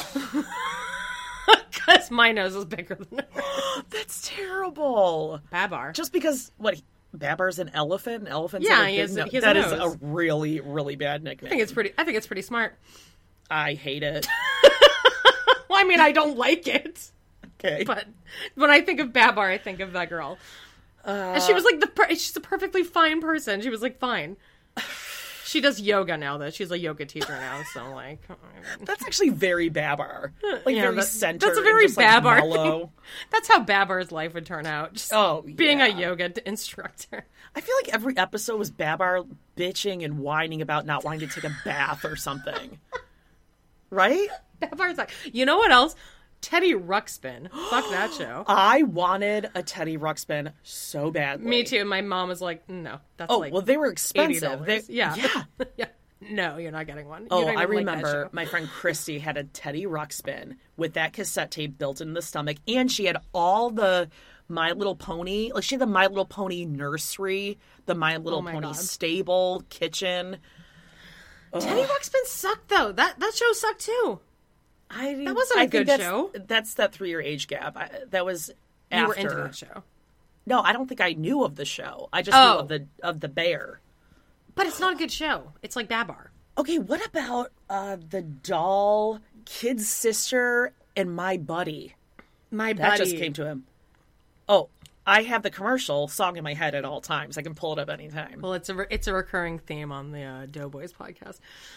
Because my nose is bigger than hers. That's terrible. Babar. Just because, Babar's an elephant? An elephant's yeah, like he has that a is nose. a really, really bad nickname. I think it's pretty smart. I hate it. Well, I mean, I don't like it. Okay. But when I think of Babar, I think of that girl. And she was like she's a perfectly fine person. She was like fine. She does yoga now, though. She's a yoga teacher now, so like... That's actually very Babar. Like, very centered. That's a very just, Babar mellow. thing. That's how Babar's life would turn out. Just being a yoga instructor. I feel like every episode was Babar bitching and whining about not wanting to take a bath or something. Right? Babar's like... You know what else? Teddy Ruxpin. Fuck that show. I wanted a Teddy Ruxpin so badly. Me too. My mom was like, no. That's well, they were expensive. Yeah. No, you're not getting one. Oh, I remember my friend Christy had a Teddy Ruxpin with that cassette tape built into the stomach, and she had all the My Little Pony. Like, she had the My Little Pony nursery, the My Little Pony stable, kitchen. Teddy Ruxpin sucked, though. That show sucked, too. That wasn't a good show. That's that 3-year age gap. That was after. You were into that show. No, I don't think I knew of the show. I just knew of the bear. But it's not a good show. It's like Babar. Okay, what about the doll, Kid's Sister, and My Buddy? That just came to him. Oh, I have the commercial song in my head at all times. I can pull it up anytime. Well, it's a recurring theme on the Doughboys podcast.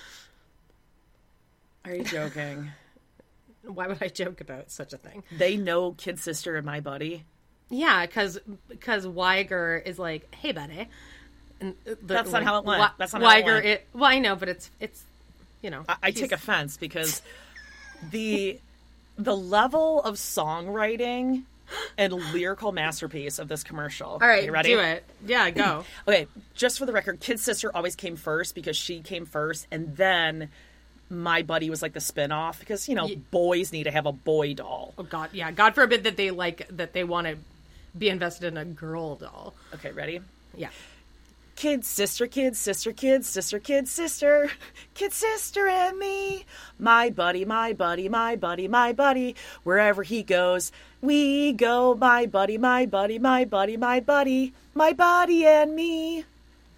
Are you joking? Why would I joke about such a thing? They know Kid's Sister and My Buddy? Yeah, because Weiger is like, hey, buddy. And that's not how it went. That's not how it went. Well, I know, but it's you know. I take offense because the level of songwriting and lyrical masterpiece of this commercial. All right, you ready? do it. Yeah, go. Okay, just for the record, Kid's Sister always came first because she came first, and then My Buddy was like the spinoff because, boys need to have a boy doll. Oh, God, yeah. God forbid that they want to be invested in a girl doll. Okay, ready? Yeah. Kid, sister, kid, sister, kid, sister, kid, sister, kid, sister, and me. My buddy, my buddy, my buddy, my buddy. Wherever he goes, we go. My buddy, my buddy, my buddy, my buddy, my buddy and me.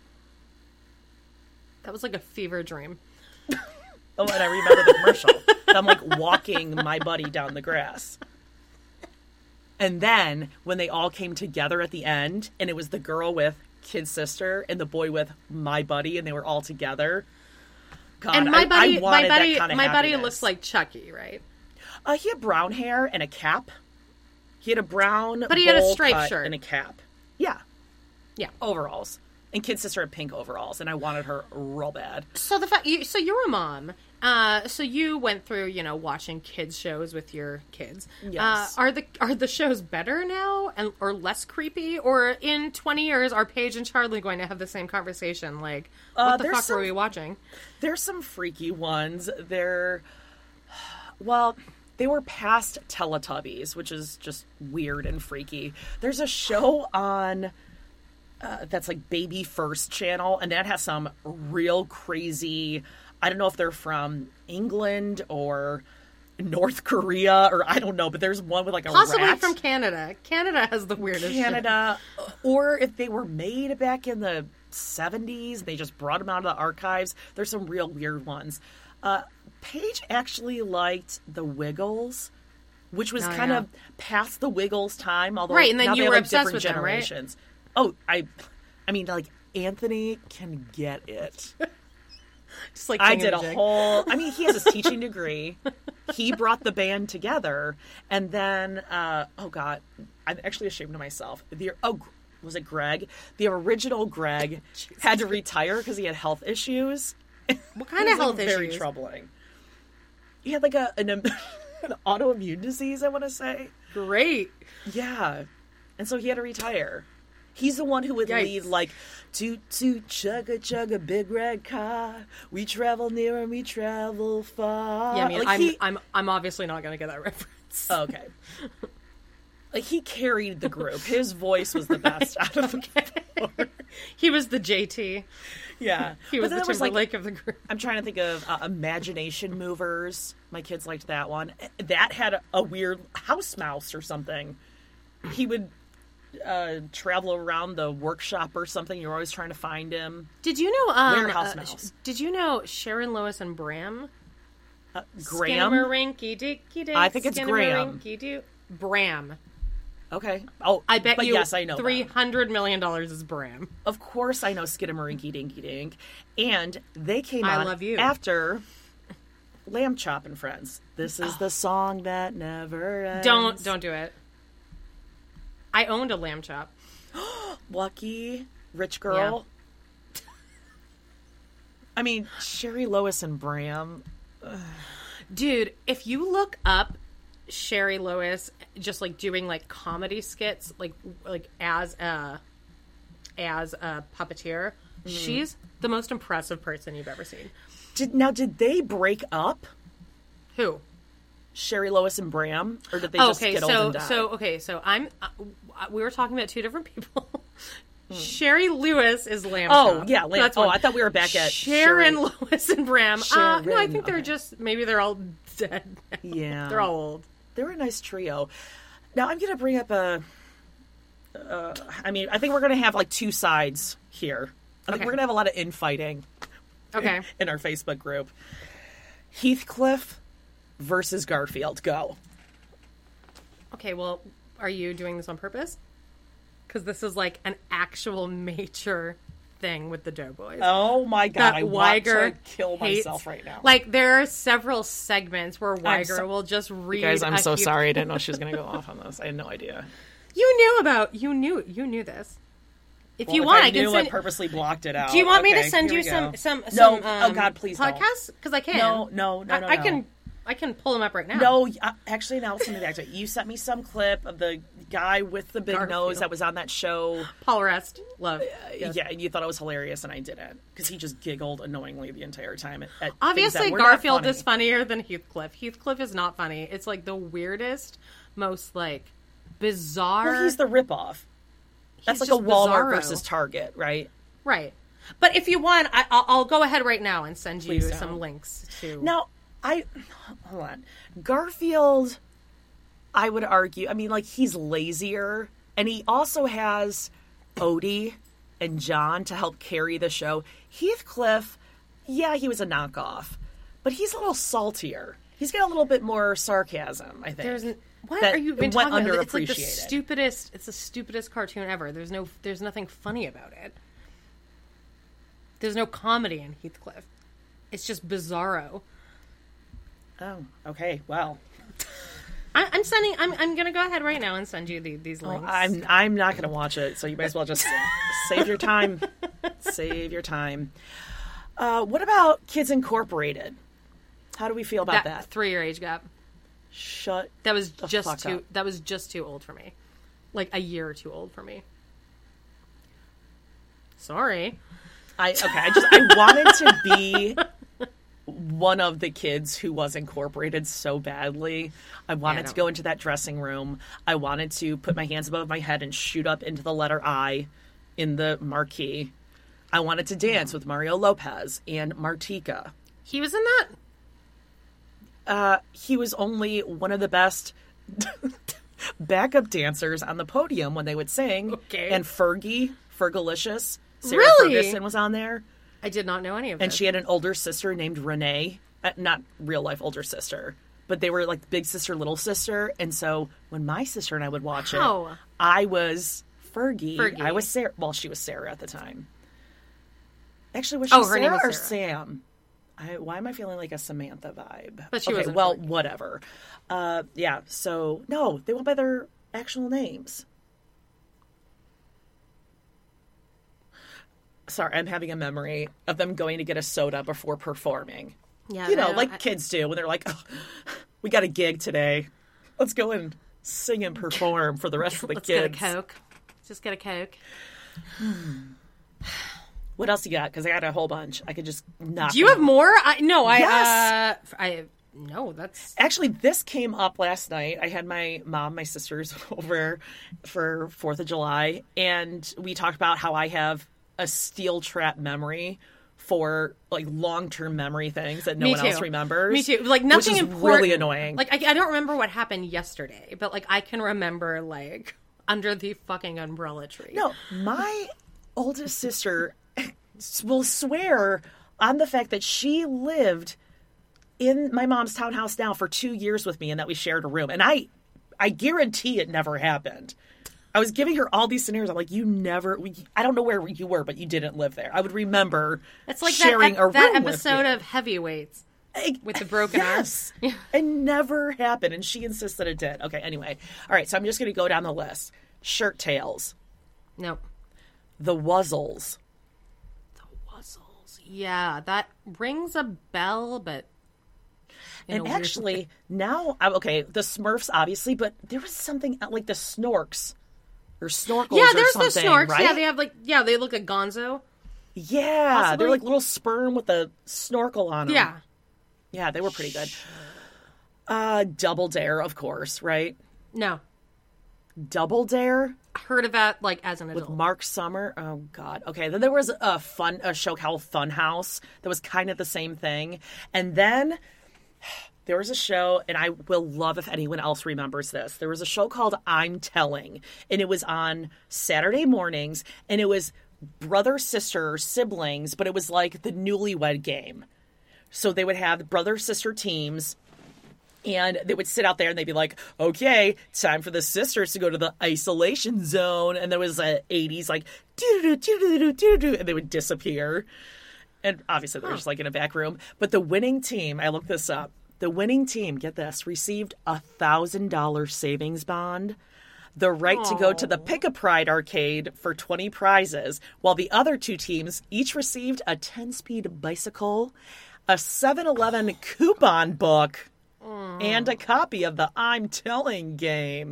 That was like a fever dream. Oh, and I remember the commercial. I'm like walking my buddy down the grass. And then when they all came together at the end, and it was the girl with Kid's Sister and the boy with My Buddy, and they were all together. God, and my buddy, I wanted that kind of my buddy happiness. looks like Chucky, right? He had brown hair and a cap. He had a brown, but he had a bowl striped cut shirt and a cap. Yeah, yeah, overalls. And Kid's Sister had pink overalls, and I wanted her real bad. So so you're a mom. So you went through, watching kids shows with your kids. Yes. Are the shows better now or less creepy? Or in 20 years, are Paige and Charlie going to have the same conversation? Like, what the fuck were we watching? There's some freaky ones. They were past Teletubbies, which is just weird and freaky. There's a show on that's like Baby First channel, and that has some real crazy. I don't know if they're from England or North Korea or I don't know, but there's one with like a possibly rat. From Canada. Canada has the weirdest Canada, or if they were made back in the 70s, they just brought them out of the archives. There's some real weird ones. Paige actually liked the Wiggles, which was kind of past the Wiggles time. Although right, and then now you they were have, obsessed different with generations. them, right? Oh, I mean, like Anthony can get it. Just like I did a whole. I mean, he has his teaching degree. He brought the band together, and then oh god, I'm actually ashamed of myself. Was it Greg? The original Greg had to retire because he had health issues. What kind of health issues? Very troubling. He had like an autoimmune disease, I want to say. Great. Yeah, and so he had to retire. He's the one who would lead like, toot toot chugga chugga big red car. We travel near and we travel far. Yeah, I mean, like I'm obviously not going to get that reference. Okay. Like he carried the group. His voice was the best out of the four. He was the JT. Yeah, he was the Timberlake of the group. I'm trying to think of Imagination Movers. My kids liked that one. That had a weird house mouse or something. He would travel around the workshop or something. You're always trying to find him. Did you know Warehouse Mouse? Did you know Sharon, Lois, and Bram? Graham? Skinnamarink-a-dinky-dink, I think it's Graham. Bram. Okay. Oh, I bet you. Yes, I know. $300 million is Bram. Of course, I know Skidamarinky Dinky Dink, and they came on Love You. after Lamb Chop and Friends. This is the song that never ends. Don't do it. I owned a lamb chop. Lucky rich girl. Yeah. I mean, Sherry, Lois, and Bram. Dude, if you look up Sherry Lois just like doing like comedy skits like as a puppeteer, she's the most impressive person you've ever seen. Did they break up? Who? Sherry, Lois, and Bram, or did they just get old and die? So I'm. We were talking about two different people. Sherry Lewis is Lamb Oh, Chop. yeah. I thought we were back at Sharon Lois and Bram. Sharon, no, I think they're just maybe they're all dead now. Yeah. They're all old. They were a nice trio. Now, I'm going to bring up I think we're going to have like two sides here. I think we're going to have a lot of infighting in our Facebook group. Heathcliff versus Garfield. Go. Okay, well, are you doing this on purpose? Because this is like an actual major thing with the Doughboys. Oh my God, I want to Weiger kill myself right now. Like, there are several segments where Weiger will just read. You guys, I'm so sorry. I didn't know she was going to go off on this. I had no idea. You knew this. If you want, I can send. I purposely blocked it out. Do you want me to send you some? No, oh God, please podcasts? Because I can. No. I can pull them up right now. No, actually, now listen to that. You sent me some clip of the guy with the big nose that was on that show. Paul Rest. Love. Yes. Yeah, and you thought it was hilarious, and I didn't. Because he just giggled annoyingly the entire time. At Obviously, Garfield is funnier than Heathcliff. Heathcliff is not funny. It's like the weirdest, most like bizarre. Well, he's the ripoff. That's like a Walmart versus Target, right? Right. But if you want, I'll go ahead right now and send you some links to. Now, hold on. Garfield, I would argue, he's lazier, and he also has Odie and John to help carry the show. Heathcliff, yeah, he was a knockoff, but he's a little saltier. He's got a little bit more sarcasm, I think. What are you even talking about? It's like underappreciated. It's the stupidest cartoon ever. There's nothing funny about it. There's no comedy in Heathcliff. It's just bizarro. Oh, okay. Well, I'm gonna go ahead right now and send you these links. I'm not gonna watch it, so you might as well just save your time. Save your time. What about Kids Incorporated? How do we feel about that? 3-year age gap. That was just too old for me. Like a year too old for me. Sorry. I wanted to be one of the kids who was incorporated so badly. I wanted to go into that dressing room. I wanted to put my hands above my head and shoot up into the letter I in the marquee. I wanted to dance with Mario Lopez and Martika. He was in that? He was only one of the best backup dancers on the podium when they would sing. Okay. And Fergalicious, Sarah Ferguson was on there. I did not know any of this. And she had an older sister named Renee. Not real life older sister, but they were like big sister, little sister. And so when my sister and I would watch it, I was Fergie. I was Sarah. Well, she was Sarah at the time. Actually, was she Sarah or Sam? Why am I feeling like a Samantha vibe? But she wasn't. Well, whatever. Yeah. So no, they went by their actual names. Sorry, I'm having a memory of them going to get a soda before performing. Yeah, like kids do when they're like, oh, "We got a gig today. Let's go and sing and perform for the rest of the kids." Let's get a Coke. Just get a Coke. What else you got? Because I got a whole bunch. I could just knock. Do you have more? Yes. No, that's... Actually, this came up last night. I had my mom, my sisters over for 4th of July, and we talked about how I have a steel trap memory for like long-term memory things that no one else remembers. Me too. Like nothing which is important. Really annoying. Like I don't remember what happened yesterday, but like I can remember like under the fucking umbrella tree. No, my oldest sister will swear on the fact that she lived in my mom's townhouse now for 2 years with me and that we shared a room. And I guarantee it never happened. I was giving her all these scenarios. I'm like, I don't know where you were, but you didn't live there. I would remember it's like sharing a room that episode of Heavyweights with the broken arms. It never happened. And she insists that it did. Okay, anyway. All right, so I'm just going to go down the list. Shirt Tails. Nope. The Wuzzles. Yeah, that rings a bell, but... And actually, now, okay, the Smurfs, obviously, but there was something like the Snorks. Or Snorkels yeah, there's or something, the Snorks. Right? Yeah, they have they look like Gonzo. Yeah, possibly. They're like little sperm with a snorkel on them. Yeah. Yeah, they were pretty good. Double Dare, of course, right? No. Double Dare? I heard of that, like, as an adult. With Mark Summer? Oh, God. Okay, then there was a show called Funhouse that was kind of the same thing. And then There was a show, and I will love if anyone else remembers this. There was a show called I'm Telling, and it was on Saturday mornings, and it was brother, sister, siblings, but it was like the Newlywed Game. So they would have brother, sister teams, and they would sit out there, and they'd be like, okay, time for the sisters to go to the isolation zone. And there was a 80s, like, doo-doo-doo-doo-doo-doo-doo, and they would disappear. And obviously, they're just like in a back room. But the winning team, I looked this up, the winning team, get this, received a $1,000 savings bond, the right to go to the Pick-a-Pride arcade for 20 prizes, while the other two teams each received a 10-speed bicycle, a 7-Eleven coupon book, and a copy of the I'm Telling game.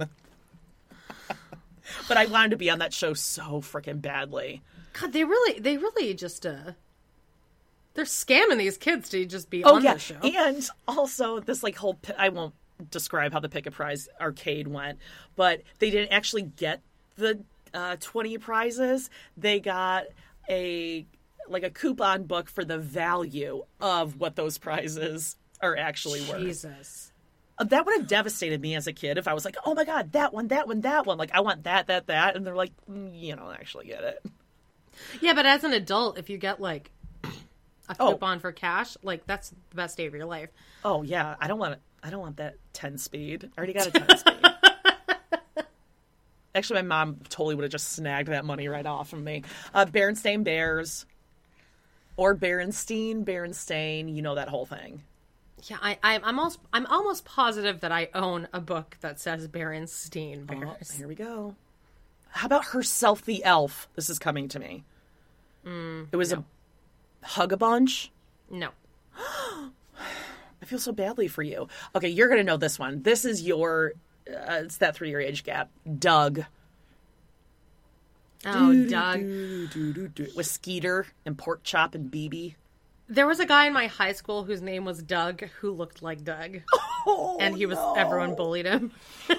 But I wanted to be on that show so freaking badly. God, they really just they're scamming these kids to just be on the show. And also this like whole I won't describe how the Pick-a-Prize arcade went, but they didn't actually get the 20 prizes. They got a coupon book for the value of what those prizes are actually worth. Jesus. That would have devastated me as a kid if I was like, oh my God, that one. Like, I want that. And they're like, you don't actually get it. Yeah, but as an adult, if you get like a coupon for cash, like that's the best day of your life. Oh yeah, I don't want that 10 speed. I already got a 10 speed. Actually, my mom totally would have just snagged that money right off from me. Berenstain Bears or Berenstain, you know that whole thing. Yeah, I'm almost positive that I own a book that says Berenstain Bears. Oh, here we go. How about Herself the Elf? This is coming to me. It was a Hug-a-Bunch? No. I feel so badly for you. Okay, you're going to know this one. This is your, it's that 3-year age gap. Doug. Oh, Doug. With Skeeter and Pork Chop and BB. There was a guy in my high school whose name was Doug who looked like Doug. Oh, and he was, everyone bullied him.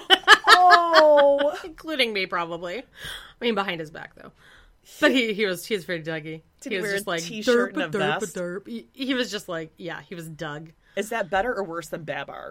Oh. Including me, probably. I mean, behind his back, though. But he was very Douggy. Did he he was wear just a like t-shirt and a derp, vest? derp. He was just like, yeah, he was Doug. Is that better or worse than Babar?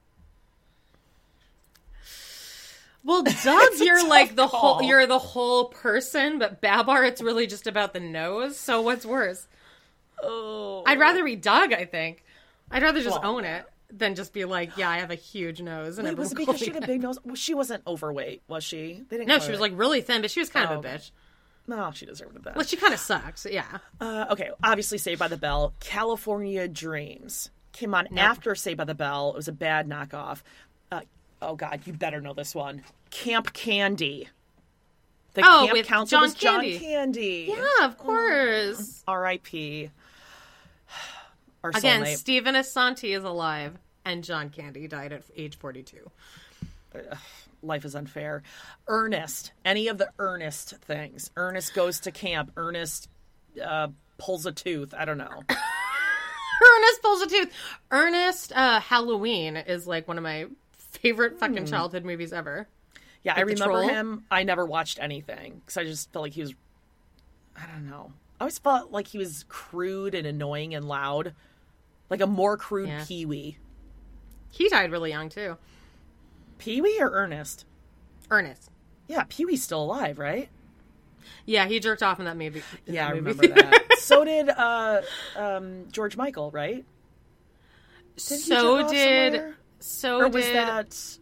Well, Doug, you're like the whole, you're the whole person, but Babar, it's really just about the nose. So what's worse? Oh, I'd rather be Doug, I think. I'd rather just own it than just be like, yeah, I have a huge nose. And was it because she had a big nose? Well, she wasn't overweight, was she? They didn't no, she was like really thin, but she was kind of a bitch. No, she deserved it. Well, she kind of sucks, yeah. Okay, obviously Saved by the Bell. California Dreams came on after Saved by the Bell. It was a bad knockoff. Oh, God, you better know this one. Camp Candy. The camp with counselor was John Candy. Yeah, of course. R.I.P. Our Again, soulmate. Stephen Assanti is alive, and John Candy died at age 42. Life is unfair. Ernest. Any of the Ernest things. Ernest goes to camp. Ernest pulls a tooth. I don't know. Ernest pulls a tooth. Ernest Halloween is like one of my favorite fucking childhood movies ever. Yeah, Like I remember Troll. him. I never watched anything because I just felt like he was, I don't know. I always felt like he was crude and annoying and loud. Like a more crude Pee-wee. He died really young, too. Pee-wee or Ernest? Ernest. Yeah, Pee-wee's still alive, right? Yeah, he jerked off in that movie. Yeah, I remember that. So did George Michael, right? Didn't he jerk off somewhere? Or was that...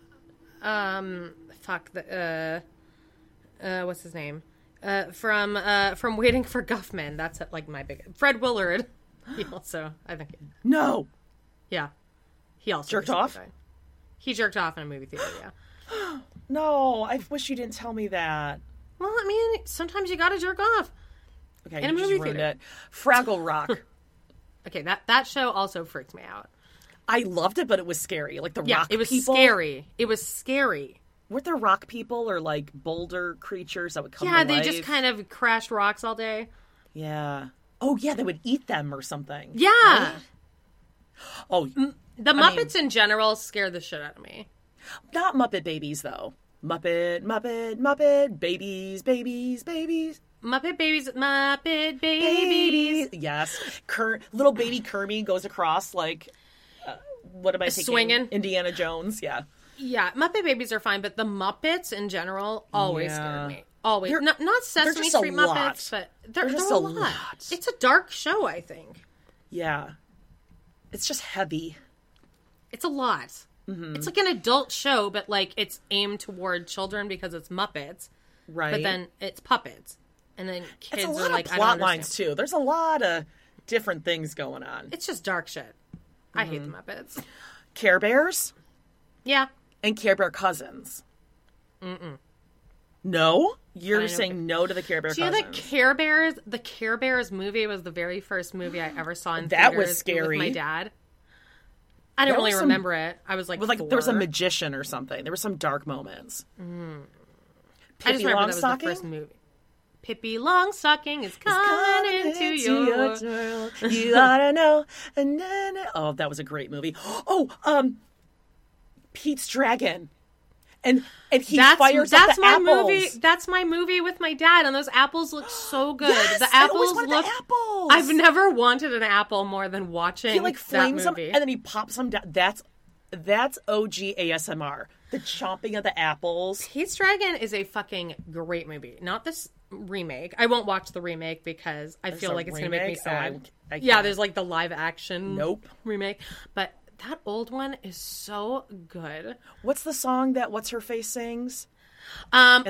what's his name? From Waiting for Guffman. That's like my big... Fred Willard. He also, I think... No! Yeah. He also... Jerked off? Died. He jerked off in a movie theater, yeah. No, I wish you didn't tell me that. Well, I mean, sometimes you gotta jerk off. Okay, in a you movie just ruined theater. it. Fraggle Rock. Okay, that show also freaked me out. I loved it, but it was scary. Like the rock it was people. scary. It was scary. Weren't there rock people or like boulder creatures that would come to Yeah, they life? just kind of crashed rocks all day. Yeah. Oh, yeah, they would eat them or something. Yeah. Right? Oh, The Muppets in general scare the shit out of me. Not Muppet Babies, though. Muppet, babies. Muppet babies. Yes. Little baby Kermie goes across, like, what am I thinking? Swinging. Indiana Jones, yeah. Yeah, Muppet Babies are fine, but the Muppets in general always scared me. Always. They're- Not Sesame just a Street lot. Muppets, but they're just a a lot. lot. It's a dark show, I think. Yeah. It's just heavy. It's a lot. Mm-hmm. It's like an adult show, but like it's aimed toward children because it's Muppets. Right. But then it's puppets. And then kids It's a lot are like, of I plot don't lines, understand. too. There's a lot of different things going on. It's just dark shit. I hate the Muppets. Care Bears Yeah. and Care Bear Cousins. No? You're know. saying no to the Care Bear Do you know Cousins. the Care Bears movie was the very first movie I ever saw in That theaters was scary. with my dad. I didn't That really was some- remember it. I was like, With, like, 4. there was a magician or something. There were some dark moments. I just Pippi remember that was the Longstocking? first movie. Pippi Longstocking is coming into your world. You ought to know. Oh, that was a great movie. Oh, Pete's Dragon. And he fires up the my apples. movie. That's my movie with my dad, and those apples look so good. Yes, the I always apples wanted look. the apples. I've never wanted an apple more than watching He like that flames them movie. and then he pops them down. That's OG ASMR. The chomping of the apples. Pete's Dragon is a fucking great movie. Not this remake. I won't watch the remake because I feel a like it's going to make me remake? sad. I Yeah, can't. there's like the live action Nope. remake. But that old one is so good. What's the song that What's Her Face sings? I'll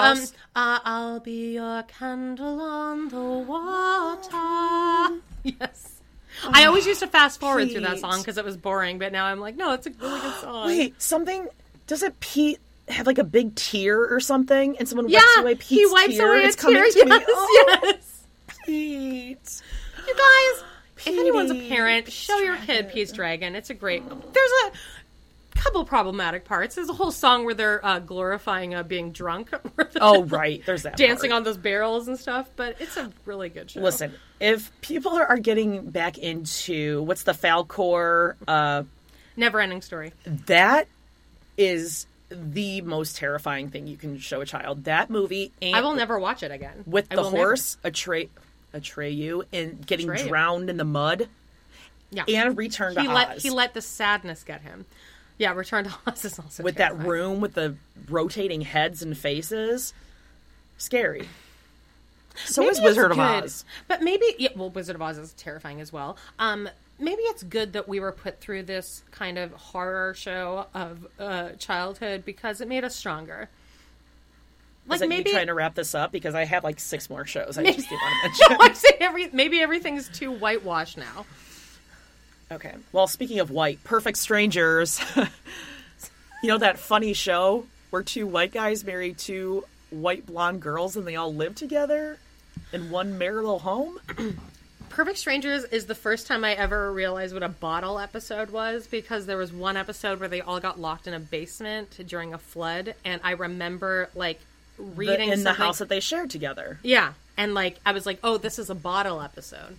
be your candle on the water. Yes. I always used to fast forward through that Pete. song because it was boring, but now I'm like, no, it's a really good song. Wait, something. Doesn't Pete have like a big tear or something? And someone Yeah, wipes away Pete's he wipes tear? away a It's coming tear. to me. Yes, Oh, yes. Pete. You guys, if anyone's a Petey, parent, Pete's show your Dragon. kid Pete's Dragon. It's a great. There's a couple problematic parts. There's a whole song where they're glorifying being drunk. Where they're Oh, right. There's that dancing part. on those barrels and stuff. But it's a really good show. Listen, if people are getting back into what's the Falcor, Never Ending Story. that is the most terrifying thing you can show a child. That movie, and I will never watch it again. with I the will horse, Atreyu, and getting Atreyu. drowned in the mud, Yeah. and Return to Oz. He let the sadness get him. Yeah, Return to Oz is also with terrifying. that room with the rotating heads and faces. Scary. So Maybe is Wizard it's of good. Oz. But maybe, Wizard of Oz is terrifying as well. Maybe it's good that we were put through this kind of horror show of childhood because it made us stronger. Like Is that maybe you trying to wrap this up? Because I have like 6 more shows I maybe, just didn't want to mention. no, I'm saying maybe everything's too whitewashed now. Okay. Well, speaking of white, Perfect Strangers. You know that funny show where 2 white guys marry 2 white blonde girls and they all live together in one marital home? Perfect Strangers is the first time I ever realized what a bottle episode was because there was one episode where they all got locked in a basement during a flood, and I remember like reading in the something- house that they shared together. Yeah, and like I was like, oh, this is a bottle episode.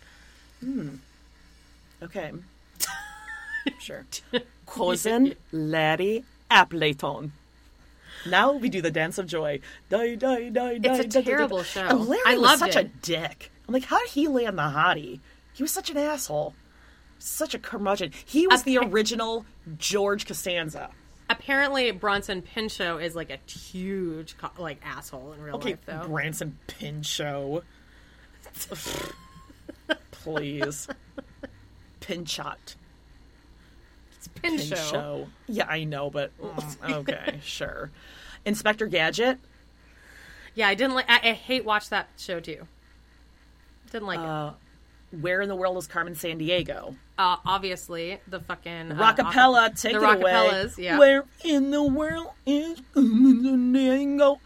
Okay. Sure. Cousin Larry Appleton. Now we do the dance of joy. Die, die, die, die. It's a terrible show. And Larry I was loved such it. a dick. I'm like, how did he land the hottie? He was such an asshole. Such a curmudgeon. He was the original George Costanza. Apparently, Bronson Pinchot is like a huge like asshole in real Okay, life, though. Branson Pinchot. Please. Pinchot. It's Pinchot. Yeah, I know, but okay, sure. Inspector Gadget. Yeah, I didn't like. I hate watch that show too. Didn't like it. Where in the world is Carmen Sandiego? Obviously, the fucking Rockapella, take the it away. Rockapellas, yeah. Where in the world is Carmen Sandiego?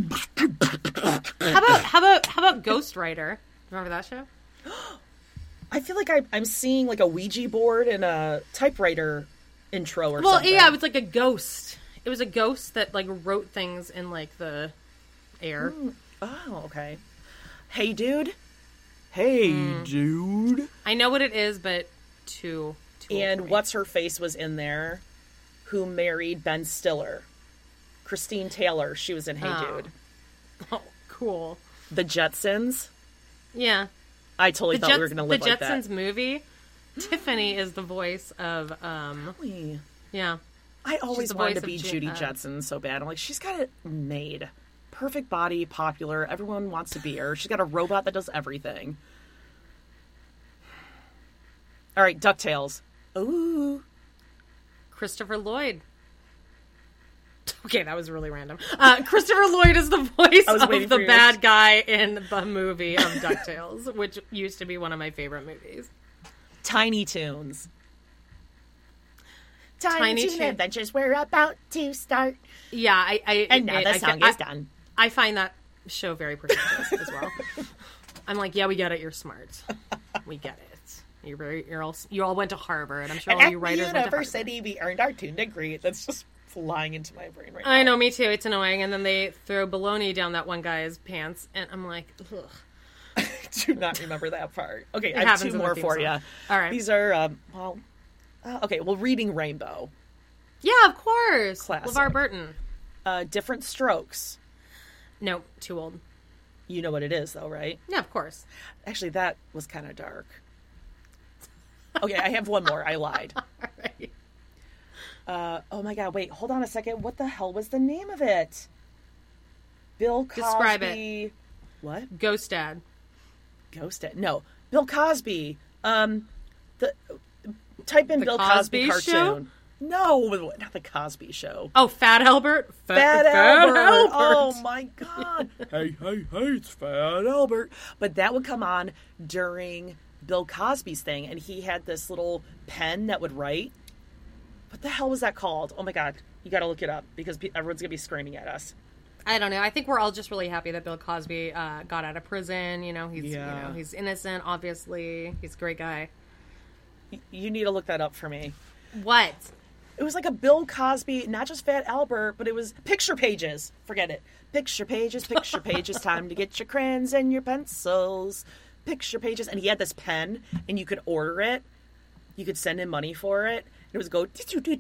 How about Ghost Rider? Remember that show? I feel like I'm seeing like a Ouija board and a typewriter intro or Well, something. yeah, it was like a ghost. It was a ghost that like wrote things in like the air. Oh, okay. Hey, dude. Hey, dude. I know what it is, but too old And for me. what's her face was in there, who married Ben Stiller. Christine Taylor. She was in Hey, Oh. Dude. Oh, cool. The Jetsons. Yeah. I totally thought we were going to live the like Jetsons that. movie. Tiffany is the voice of Really? yeah. I always the wanted to voice be of Judy Jetson so bad. I'm like, she's got it made. Perfect body, popular. Everyone wants to be her. She's got a robot that does everything. All right, DuckTales. Ooh. Christopher Lloyd. Okay, that was really random. Christopher Lloyd is the voice of the bad guy in the movie of DuckTales, which used to be one of my favorite movies. Tiny Toons. Tiny Toon Adventures, we're about to start. Yeah, and now the song is done. I find that show very pretentious as well. I'm like, yeah, we get it. You're smart. We get it. You all went to Harvard. I'm sure all you writers went to Harvard. University, we earned our Toon degree. That's just flying into my brain right now. I know, me too. It's annoying. And then they throw baloney down that one guy's pants, and I'm like, ugh. I do not remember that part. Okay, I have two more for you. All right. These are, Reading Rainbow. Yeah, of course. Classic. LeVar Burton. Different Strokes. No, too old. You know what it is, though, right? Yeah, of course. Actually, that was kind of dark. Okay, I have one more. I lied. All right. Oh my God, wait, hold on a second. What the hell was the name of it? Bill Cosby. Describe it. What? Ghost Dad. Ghost Dad. No, Bill Cosby. Type in The Bill Cosby Cosby Show? cartoon. No, not the Cosby Show. Oh, Fat Albert. Fat Albert. Oh my God. hey, it's Fat Albert. But that would come on during Bill Cosby's thing, and he had this little pen that would write. What the hell was that called? Oh my God. You got to look it up because everyone's going to be screaming at us. I don't know. I think we're all just really happy that Bill Cosby got out of prison. He's innocent, obviously. He's a great guy. You need to look that up for me. What? It was like a Bill Cosby, not just Fat Albert, but it was picture pages. Forget it. Picture pages, time to get your crayons and your pencils. Picture pages. And he had this pen, and you could order it. You could send him money for it. It would go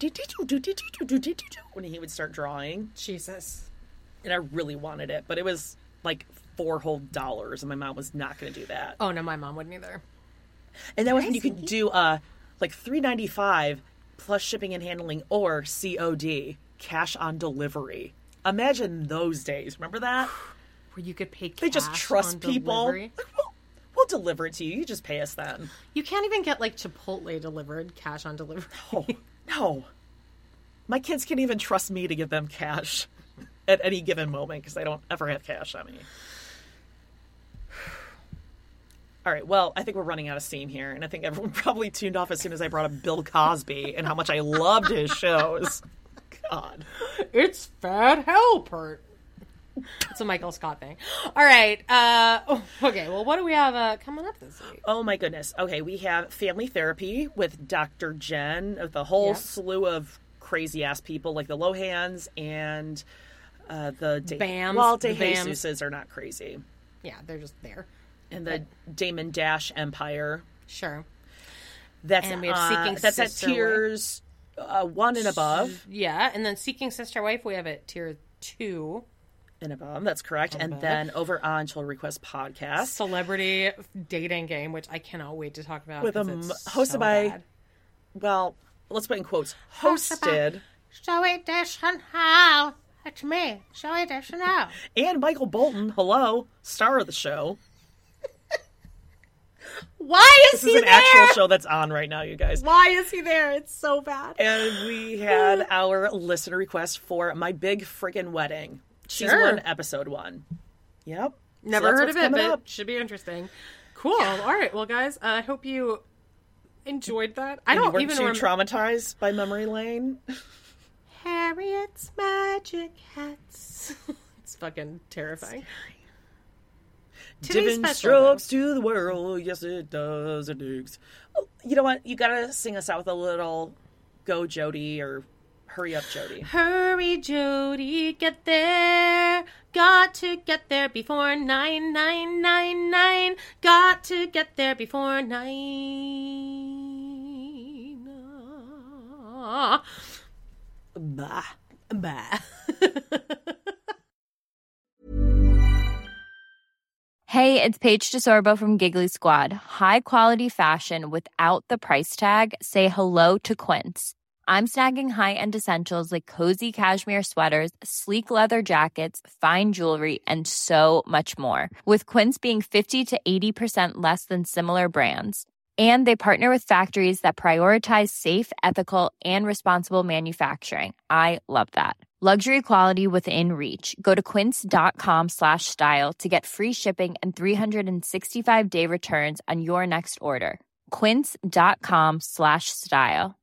when he would start drawing. Jesus. And I really wanted it, but it was like $4 whole, and my mom was not going to do that. Oh no, my mom wouldn't either. And that was when you could do like $3.95 plus shipping and handling, or COD, cash on delivery. Imagine those days. Remember that? Where you could pay cash. They just trust on people. Delivery. We'll deliver it to you. You just pay us then. You can't even get like Chipotle delivered, cash on delivery. No. My kids can't even trust me to give them cash at any given moment because I don't ever have cash on me. All right, well, I think we're running out of steam here, and I think everyone probably tuned off as soon as I brought up Bill Cosby and how much I loved his shows. God. It's Fat Albert. It's a Michael Scott thing. All right. Okay, well, what do we have coming up this week? Oh, my goodness. Okay, we have Family Therapy with Dr. Jen, the whole slew of crazy-ass people like the Lohans and the Bams. Well, DeJesus's are not crazy. Yeah, they're just there. And the Damon Dash Empire. Sure. And we have Seeking Sister That's at tiers 1 and above. Yeah, and then Seeking Sister Wife, we have at tier 2. And above, that's correct. And then over on Chill Request Podcast. Celebrity Dating Game, which I cannot wait to talk about. With hosted by, well, let's put in quotes, hosted. Zoe Deschanel. It's me, Zoe Deschanel. And Michael Bolton, hello, star of the show. Why is he there? This is an actual show that's on right now, you guys. Why is he there? It's so bad. And we had our listener request for My Big Friggin' Wedding. Sure. Season 1, episode 1. Yep. Never heard of it, but should be interesting. Cool. Yeah. All right. Well, guys, I hope you enjoyed that. I don't even remember. Traumatized by Memory Lane. Harriet's Magic Hats. It's fucking terrifying. Giving strokes to the world, yes it does, it digs. Oh, you know what? You gotta sing us out with a little "Go Jody" or "Hurry Up, Jody." Hurry, Jody, get there. Got to get there before 9:99. Got to get there before 9. Bah, bah. Hey, it's Paige DeSorbo from Giggly Squad. High quality fashion without the price tag. Say hello to Quince. I'm snagging high-end essentials like cozy cashmere sweaters, sleek leather jackets, fine jewelry, and so much more. With Quince being 50 to 80% less than similar brands. And they partner with factories that prioritize safe, ethical, and responsible manufacturing. I love that. Luxury quality within reach. Go to quince.com/style to get free shipping and 365-day returns on your next order. Quince.com/style.